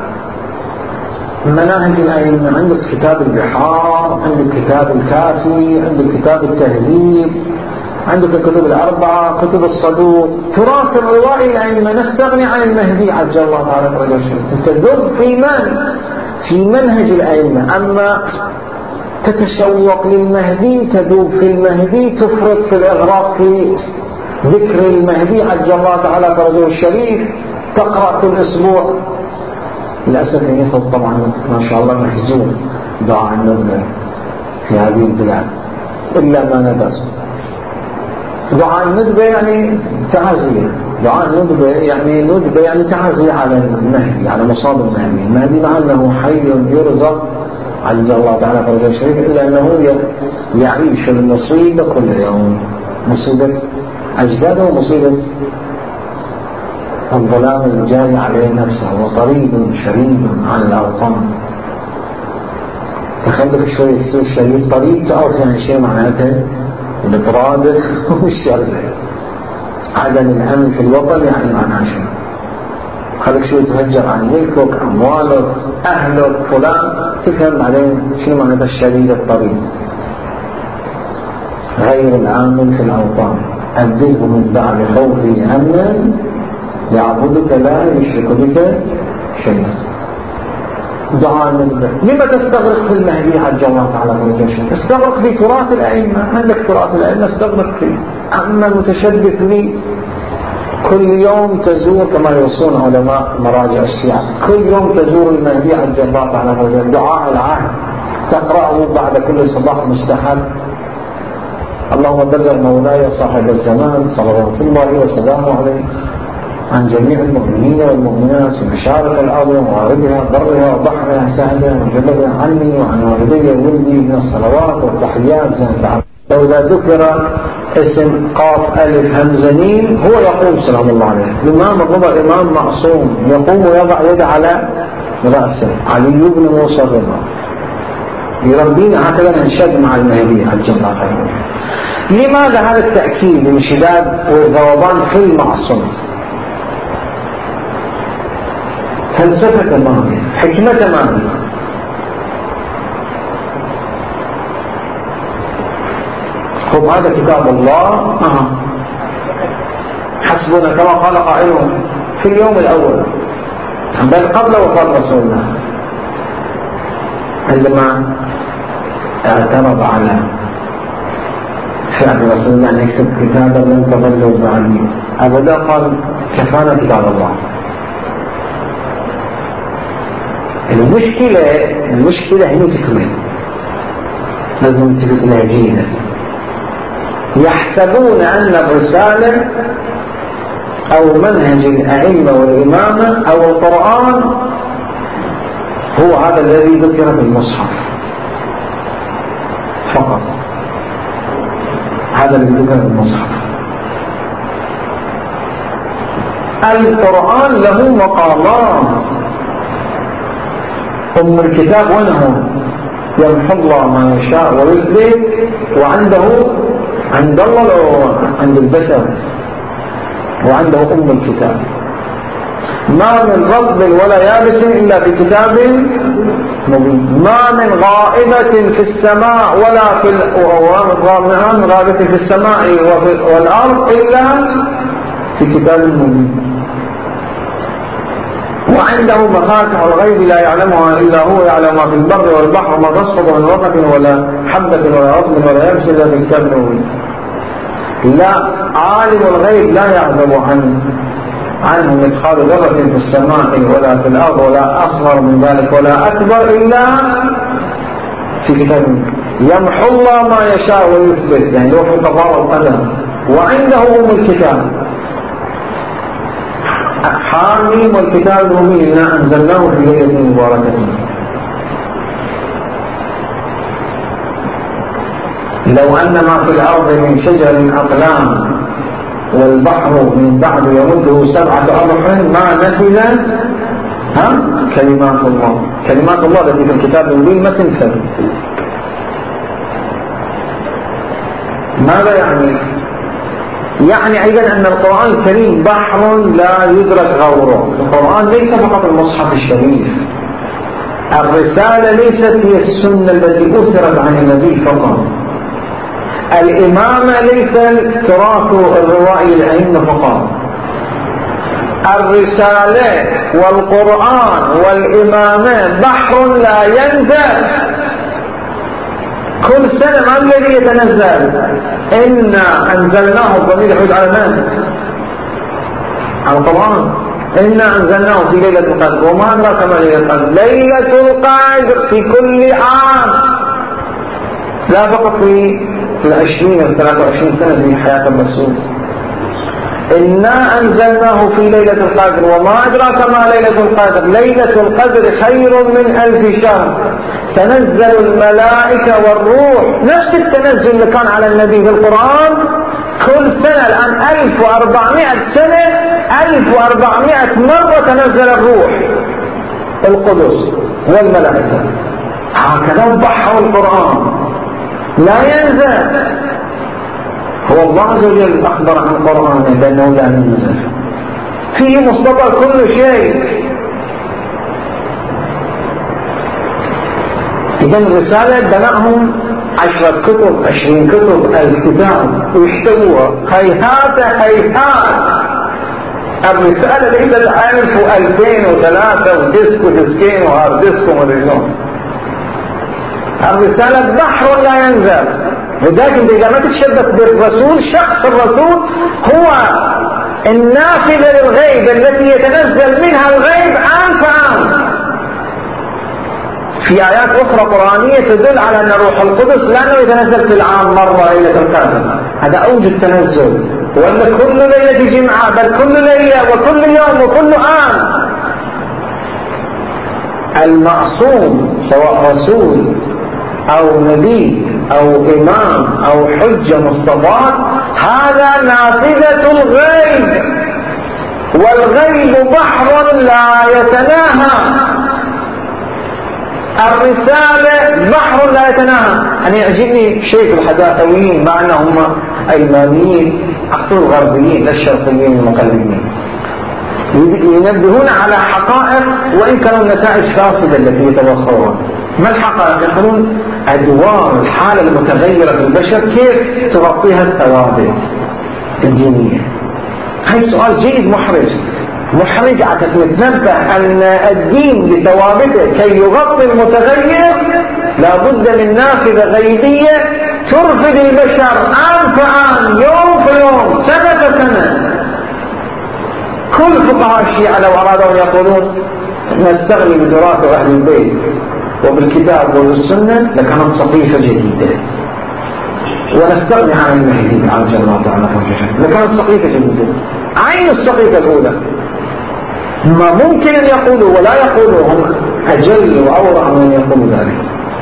Speaker 1: مناهج الأئمة، عندك كتاب البحار، عندك كتاب الكافي، عندك كتاب التهذيب، عندك الكتب الأربعة، كتب الصدوق، تراث الروائي الأئمة. نستغني عن المهدي عجل الله تعالى فرجه. تذوب في من؟ في منهج الأئمة. أما تتشوق للمهدي، تذوب في المهدي، تفرط في الإغراق في ذكر المهدي عجل الله تعالى فرجه الشريف، تقرأ كل أسبوع. للأسف يخذ طبعا ما شاء الله محجور دعاء الندبة في هذه البلاد، إلا ما ندرس. دعاء الندبة يعني تعزية، دعاء الندبة يعني ندبة يعني تعزية على المهدي، على مصاب المهدي. المهدي مع أنه حي يرزق عجل الله تعالى فرجه الشريف، إلا أنه يعيش المصيبة كل يوم، مصيبة أجداده ومصيبة الظلام الجاري عليه نفسه وطريد شديد عن الأوطان. تخلق شوي يصير شديد طريد، تعرف يعني شيء معناته الإطراد والشر، عدم الأمن في الوطن يعني معناه شيء. خلق شوي تهجر عن ملكك، أموالك، أهلك، فلان، تفهم عليه شنو معناته الشديد الطريد. غير الآمن في الأوطان، أبدله من بعد خوفي أمنا يعبدك لا يشرك بك شيئا. دعاء المذبح. لما تستغرق في المهدي عجل الله تعالى فرجه؟ استغرق في تراث الأئمة، عندك تراث الأئمة استغرق فيه. أما المتشدد لي كل يوم تزور كما يوصون علماء مراجع الشيعة، كل يوم تزور المهدي عجل الله تعالى فرجه، دعاء العهد تقرأه بعد كل صباح مستحب. اللهم بلغ مولاي صاحب الزمان صلوات الله وسلامه عليه عن جميع المؤمنين والمؤمنات في مشارق الأرض ومغاربها برها وبحرها سهلها وجبلها عني وعن والدي وولدي من الصلوات والتحيات زين. لولا ذكر اسم قاف ألف همزنين هو يقوم سلام الله عليه. الإمام الرضا إمام معصوم يقوم ويضع يد على رأسه. علي بن موسى الرضا يربينا هكذا ننشد مع المهدي عجل الله خيره. لماذا هذا التأكيد الانشداد والذوبان في المعصوم؟ فلسفة ماضية، حكمة ماضية. خب هذا كتاب الله آه. حسبنا كما قال قائلهم في اليوم الأول بل قبل وفاة رسول الله عندما اعترض على فعل رسول الله أن يكتب كتابا لن تضلوا بعدي أبدا، قال كفانا كتاب الله. المشكلة المشكلة هي تكمل، لازم ننتبه لها جيدا. يحسبون أن الرسالة أو منهج الأئمة والإمامة أو القرآن هو هذا الذي ذكر في المصحف فقط، هذا الذي ذكر في المصحف. القرآن له مقامات. أم الكتاب وينه؟ يمحو الله ما يشاء ويثبت، وعنده عند الله عند البشر، وعنده أم الكتاب. ما من رطب ولا يابس إلا في كتاب مبين. ما من غائبة في السماء ولا في ما من غائبة في السماء والأرض إلا في كتاب مبين. وعنده مفاتح الغيب لا يعلمها إلا هو، يعلم ما في البر والبحر وما تسقط من ورقة ولا حبة ولا رطب ولا يابس إلا في كتاب مبين. لا، عالم الغيب لا يعزب عنه عنه مثقال ذرة في السماء ولا في الأرض ولا أصغر من ذلك ولا أكبر إلا في كتاب. يمحو الله ما يشاء ويثبت، يعني لوح القضاء والقدر. وعنده أم الكتاب حاميم والكتاب المبين إنا أنزلناه في ليلة مباركة. لو أن ما في الأرض من شجر أقلام والبحر من بعد يمده سبعة أبحر ما نفذت ها كلمات الله. كلمات الله التي في الكتاب المبين ما تنفذ. ماذا يعني؟ يعني أيضا أن القرآن الكريم بحر لا يدرك غوره. القرآن ليس فقط المصحف الشريف، الرسالة ليست هي السنة التي أثرت عن النبي فقط، الإمامة ليس تراث الروائي الأئمة فقط، الرسالة والقرآن والإمامة بحر لا ينزل. كل سنة ما الذي يتنزل؟ إنا أنزلناه الضمير يعود على من؟ على القرآن. إنا أنزلناه في ليلة القدر وما أدراك ما ليلة القدر. ليلة القدر في كل عام، لا فقط في العشرين والثلاثة وعشرين سنة في حياة الرسول. إنا أنزلناه في ليلة القدر وما أدراك ما ليلة القدر. ليلة القدر خير من ألف شهر. تنزل الملائكة والروح، نفس التنزل اللي كان على النبي في القرآن كل سنة. الآن ألف وأربعمائة سنة ألف وأربعمائة مرة تنزل الروح القدس والملائكة. هكذا بحر القرآن لا ينزل. هو الله عز وجل أخبر عن القرآن بأنه لا ينزل، فيه مستطر كل شيء. إذن الرسالة بناهم عشرة كتب، عشرين كتب، ألف كتاب ويحتوها. هيهات هيهات الرسالة ليست ألف وألفين وثلاثة وديسك وديسكين وهارد ديسك ومدرسون. الرسالة بحر لا ينزل. لذلك إذا ما تتشبث بالرسول، شخص الرسول هو النافذة للغيب التي يتنزل منها الغيب آن فآن. في آيات أخرى قرآنية تدل على أن روح القدس لأنه يتنزل في العام مرة ليلة القدر، هذا أوج التنزل، وأن كل ليلة جمعة، بل كل ليلة وكل يوم وكل آن. المعصوم سواء رسول أو نبي أو إمام أو حجة مصطفى، هذا نافذة الغيب، والغيب بحر لا يتناهى. الرسالة بحر لا يتناهى. أنا يعجبني شيء في الحداثويين مع أنهم أيمانيين، أقصد الغربيين لا الشرقيين المقلدين، ينبهون على حقائق وإن كانوا النتائج فاسدة التي يتوخرون. ما الحقائق؟ يقولون أدوار الحالة المتغيرة في البشر كيف تغطيها الثوابت الدينية. هاي سؤال جيد محرج محرج عشان نتنبه أن الدين بثوابته كي يغطي المتغير لابد من نافذة غيبية ترفد البشر آن فآن، يوم فيوم، سنة فسنة. كل فقهاء الشيعة لو أرادوا يقولون نستغني بدراسة أهل البيت وبالكتاب وبالسنة لكانت صحيفة جديدة، ونستغني عن المهدي عن جل وعلا لكانت صحيفة جديدة. عين الصحيفة الأولى ما ممكن أن يقولوا ولا يقولوا، هم أجل وأورع من يقولوا ذلك.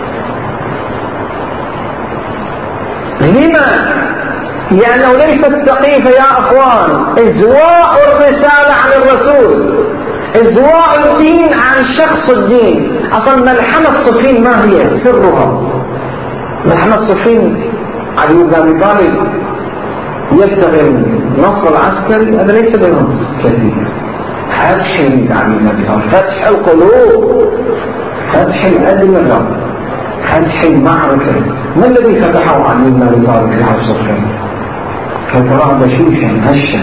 Speaker 1: لما؟ لأنه ليست سقيفة يا أخوان، إزواء الرسالة عن الرسول، إزواء الدين عن شخص الدين. أصلا ملحمة صفين ما هي سرها؟ ملحمة صفين علي بن أبي طالب يبتغي النصر العسكري، هذا ليس بنصر كثير، فتح العمل، فتح القلوب، فتح الأدمغة، فتح المعركة. ما الذي فتحه علي بن أبي طالب في عصر الصفين؟ فتراه بشوشا هشا،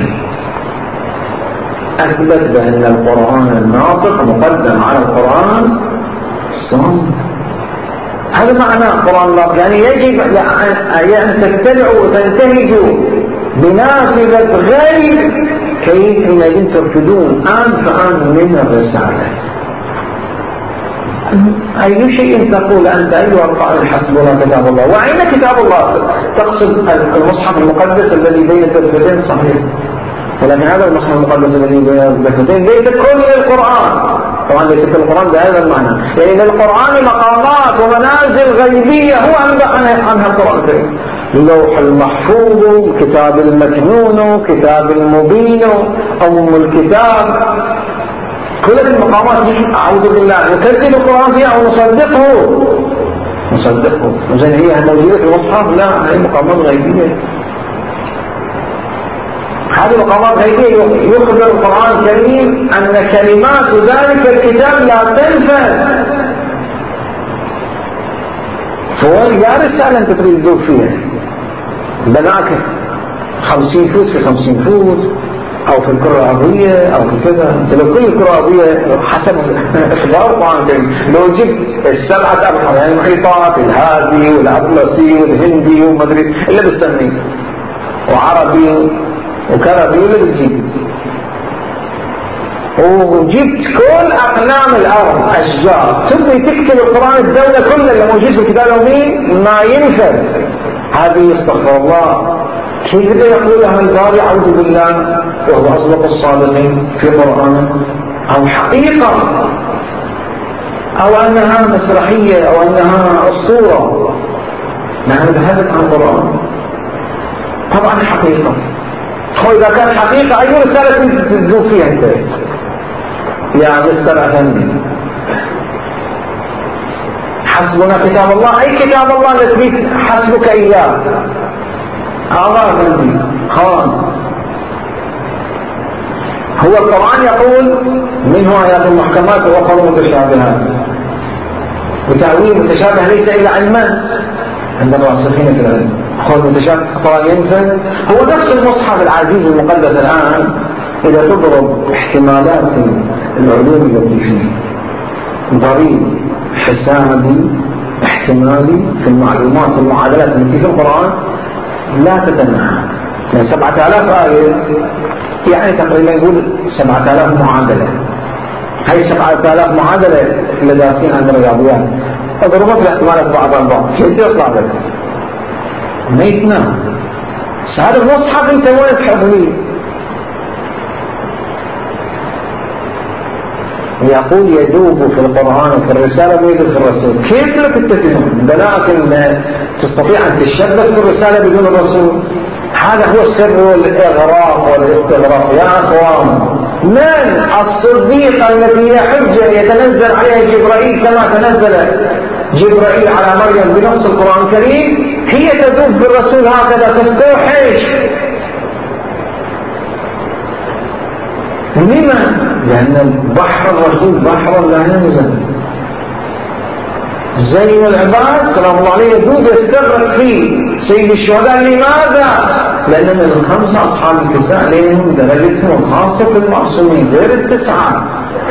Speaker 1: أثبت بأن القرآن الناطق مقدم على القرآن الصامت. هذا معنى القرآن الناطق، يعني يجب أن تتبعوا وتنتهجوا بنافذة غيب كيف حينئذ ترفضون آن فآن من الرسالة. أي شيء تقول أنت أيها القائل حسبنا كتاب الله؟ وأين كتاب الله؟ تقصد المصحف المقدس الذي بين الدفتين؟ صحيح، ولكن هذا المصحف المقدس الذي بين الدفتين ليس كل القرآن، طبعا ليس كل القرآن بهذا المعنى، يعني للقرآن مقامات ومنازل غيبية هو أنبأ عنها القرآن الكريم. اللوح المحفوظ، كتاب المكنون، كتاب المبين، أم الكتاب، كل المقامات دي أعوذ بالله نكذب القرآن فيها ونصدقه نصدقه وزين هي موجودة في المصحف؟ لا، هي مقامات غيبية. هذه مقامات غيبية يخبر القرآن الكريم أن كلمات ذلك الكتاب لا تنفذ. فهو يا رسالة أنت تريد تذوق فيها، بناك خمسين فوت في خمسين فوت أو في الكرة الأرضية أو في كذا. لو كل الكرة الأرضية حسب إخبار القرآن الكريم لو جبت السبعة أبحر، يعني المحيطات، الهادي والأطلسي والهندي ومدري إلا بالسنين وعربي وكربي ولا بتجيب، وجبت كل أقلام الأرض أشجار، تبي تكتب القرآن الدولة كلها اللي موجود في الكتاب اليومي ما ينفذ. هذه استغفر الله. كيف بدأ يقولها الباري أعوذ بالله وهو أصدق الصادقين في قرآنه، أو حقيقة أو أنها مسرحية أو أنها أسطورة؟ نحن بهذا عن القرآن طبعا حقيقة. هو إذا كان حقيقة أي رسالة تذوب فيها أنت يا مستر أفندي؟ حسبنا كتاب الله، أي كتاب الله الذي حسبك إياه؟ هذا أفندي خان. هو القرآن يقول منه آيات محكمات وأخرى متشابهات، وتأويل متشابه ليس إلا علما عند الراسخين في العلم. خذ متشابه القرآن ينفذ. هو نفس المصحف العزيز المقدس الآن إذا تضرب احتمالات العلوم التي فيه ضريب حسابي احتمالي في المعلومات والمعادلات التي في القرآن لا تتناهى. يعني سبعة آلاف آية يعني تقريبا نقول سبعة آلاف معادلة. هاي سبعة آلاف معادلة اللي دارسين عن الرياضيات اضربت الاحتمالات بعض البعض كيف يطلع لك؟ ما يتناهى. هذا المصحف انت وين تحبه؟ يقول يدوب في القرآن وفي الرسالة ويدوب في الرسول. كيف لك التفهم؟ لكن تستطيع أن تشبك في الرسالة بدون الرسول. هذا هو سر الإغراق والاستغراق يا أخوان. من الصديقة التي هي حجة يتنزل عليها جبرائيل كما تنزل جبرائيل على مريم بنص القرآن الكريم، هي تدوب في الرسول هكذا تستوحش. لما؟ لأن بحر الرسول بحر لا ينزل. زين العباد سلام الله عليه يدوب يستغرق فيه سيد الشهداء. لماذا؟ لأن من الخمسة أصحاب الكتاب لهم درجتهم خاصة في المعصومين غير التسعة.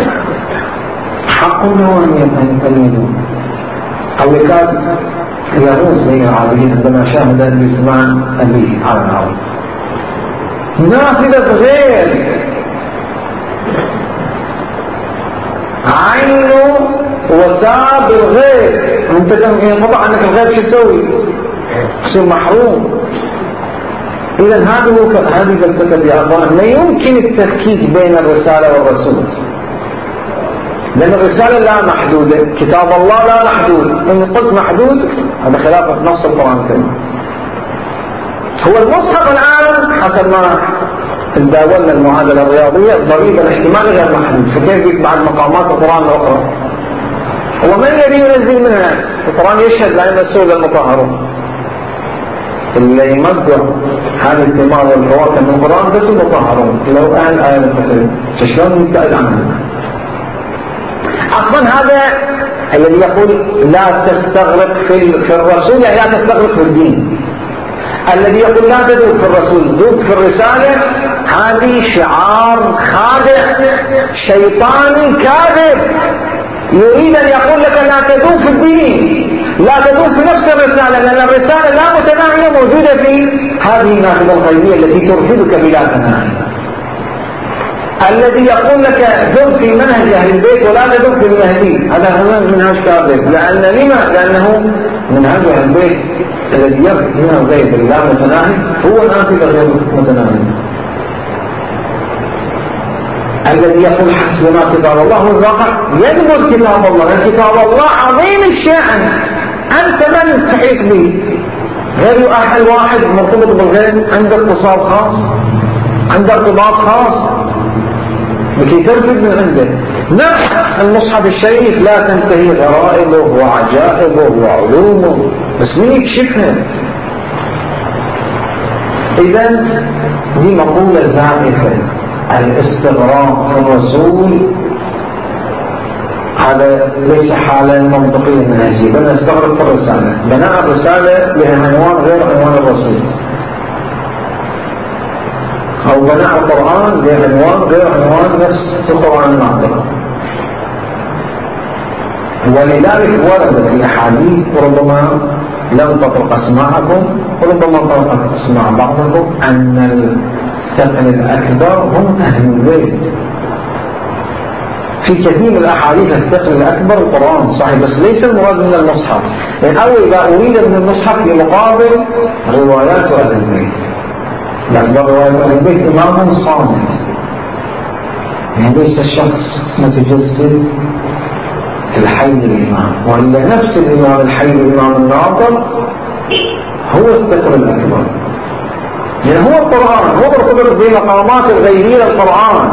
Speaker 1: حق لهم أن يتلموا. أو كان يغوص زي العربيين عندما شاهد الإسلام أبيه على العرب نافذة غير عينه وساب الغير. انت كم ينقطع عنك الغير شو تسوي؟ تصير محروم. اذا هذه هذه فلسفه يا اخوان. ما يمكن التفكيك بين الرساله والرسول، لان الرساله لا محدوده، كتاب الله لا محدود. ان قلت محدود هذا خلاف نص القران الكريم. هو المصحف الان حسب ما تداولنا المعادلة الرياضية ضريب الاحتمال غير محدود. فكيف بك بعد مقامات القرآن الأخرى؟ ومن الذي ينزل منها؟ القرآن يشهد لأن السود المطهرون اللي يمدع هذا الثمار والفواكه من القرآن بس المطهرون لو أهل آية التحريم. فشلون يبتعد عنها؟ أصلا هذا الذي يقول لا تستغرق في, في الرسول يعني لا تستغرق في الدين. الذي يقول لا تدوب في الرسول دوب في الرسالة، هذه شعار خادع شيطاني كاذب يريد أن يقول لك لا تدوب في الدين، لا تدوب في نفس الرسالة، لأن الرسالة لا متناهية موجودة في هذه النافذة الغيبية التي ترفضك بلا تناهي. الذي يقول لك دب في منهج أهل البيت ولا تدب في المهدي، هذا هو منهج كاذب. لأن لما؟ لأنه منهج أهل البيت الذي يرفض منه الغيب لا متناهي هو نافذة غير متناهية. الذي يقول حسبنا كتاب الله هو الواقع يدبر كتاب الله، لأن كتاب الله عظيم الشأن. أنت من تحيط به؟ غير يؤهل واحد مرتبط بالغيب عنده اتصال خاص، عنده ارتباط خاص لكي ترفض من عنده. نفس المصحف الشريف لا تنتهي غرائبه وعجائبه وعلومه، بس مين يكشفها؟ إذن دي مقولة زائفة. الاستغراق في الرسول هذا ليس حالا منطقيا منهجيا، بل نستغرق في الرسالة. بناء الرسالة لها عنوان غير عنوان الرسول، أو بناء القرآن لها عنوان غير عنوان نفس القرآن الناطق. ولذلك ورد في أحاديث ربما لم تطرق أسماعكم وربما طرقت أسماع بعضكم أن الثقل الأكبر هم أهل البيت. في كثير من الأحاديث الثقل الأكبر القرآن صحيح، بس ليس المراد من المصحف، لأن أو إذا أريد من المصحف في مقابل روايات أهل البيت. الأكبر روايات أهل البيت إمام صامت، يعني ليس الشخص متجسد الحي الإمام، وإلا نفس الإمام الحي الإمام الناظر هو الثقل الأكبر. يعني هو القرآن هو مرتبط بمقامات الغيبية القرآن.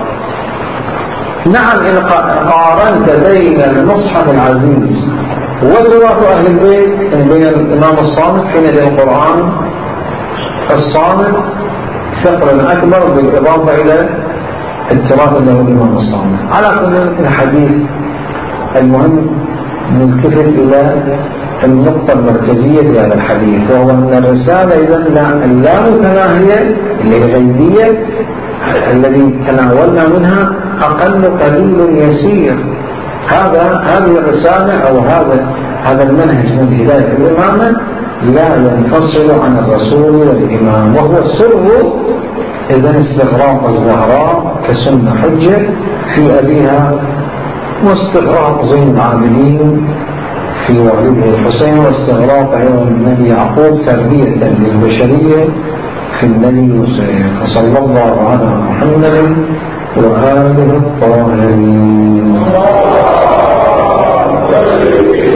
Speaker 1: نعم إن قارنت بين المصحف العزيز وتراث أهل البيت بين الإمام الصامت حين القرآن الصامت ثقل أكبر بالإضافة إلى التراث له الإمام الصامت. على كل الحديث المهم نلتفت إلى النقطة المركزية في هذا الحديث، وهو أن الرسالة إذن لا متناهية الغيبية الذي تناولنا منها أقل قليل يسير. هذا هذه الرسالة أو هذا هذا المنهج من هداية الإمامة لا ينفصل عن الرسول والإمام، وهو سر إذن استغراق الزهراء كسنة حجة في أبيها، واستغراق زين العابدين في والده الحسين، واستغراق أيضا النبي يعقوب تربية للبشرية في النبي يوسف. صلى الله على محمد وآله الطاهرين.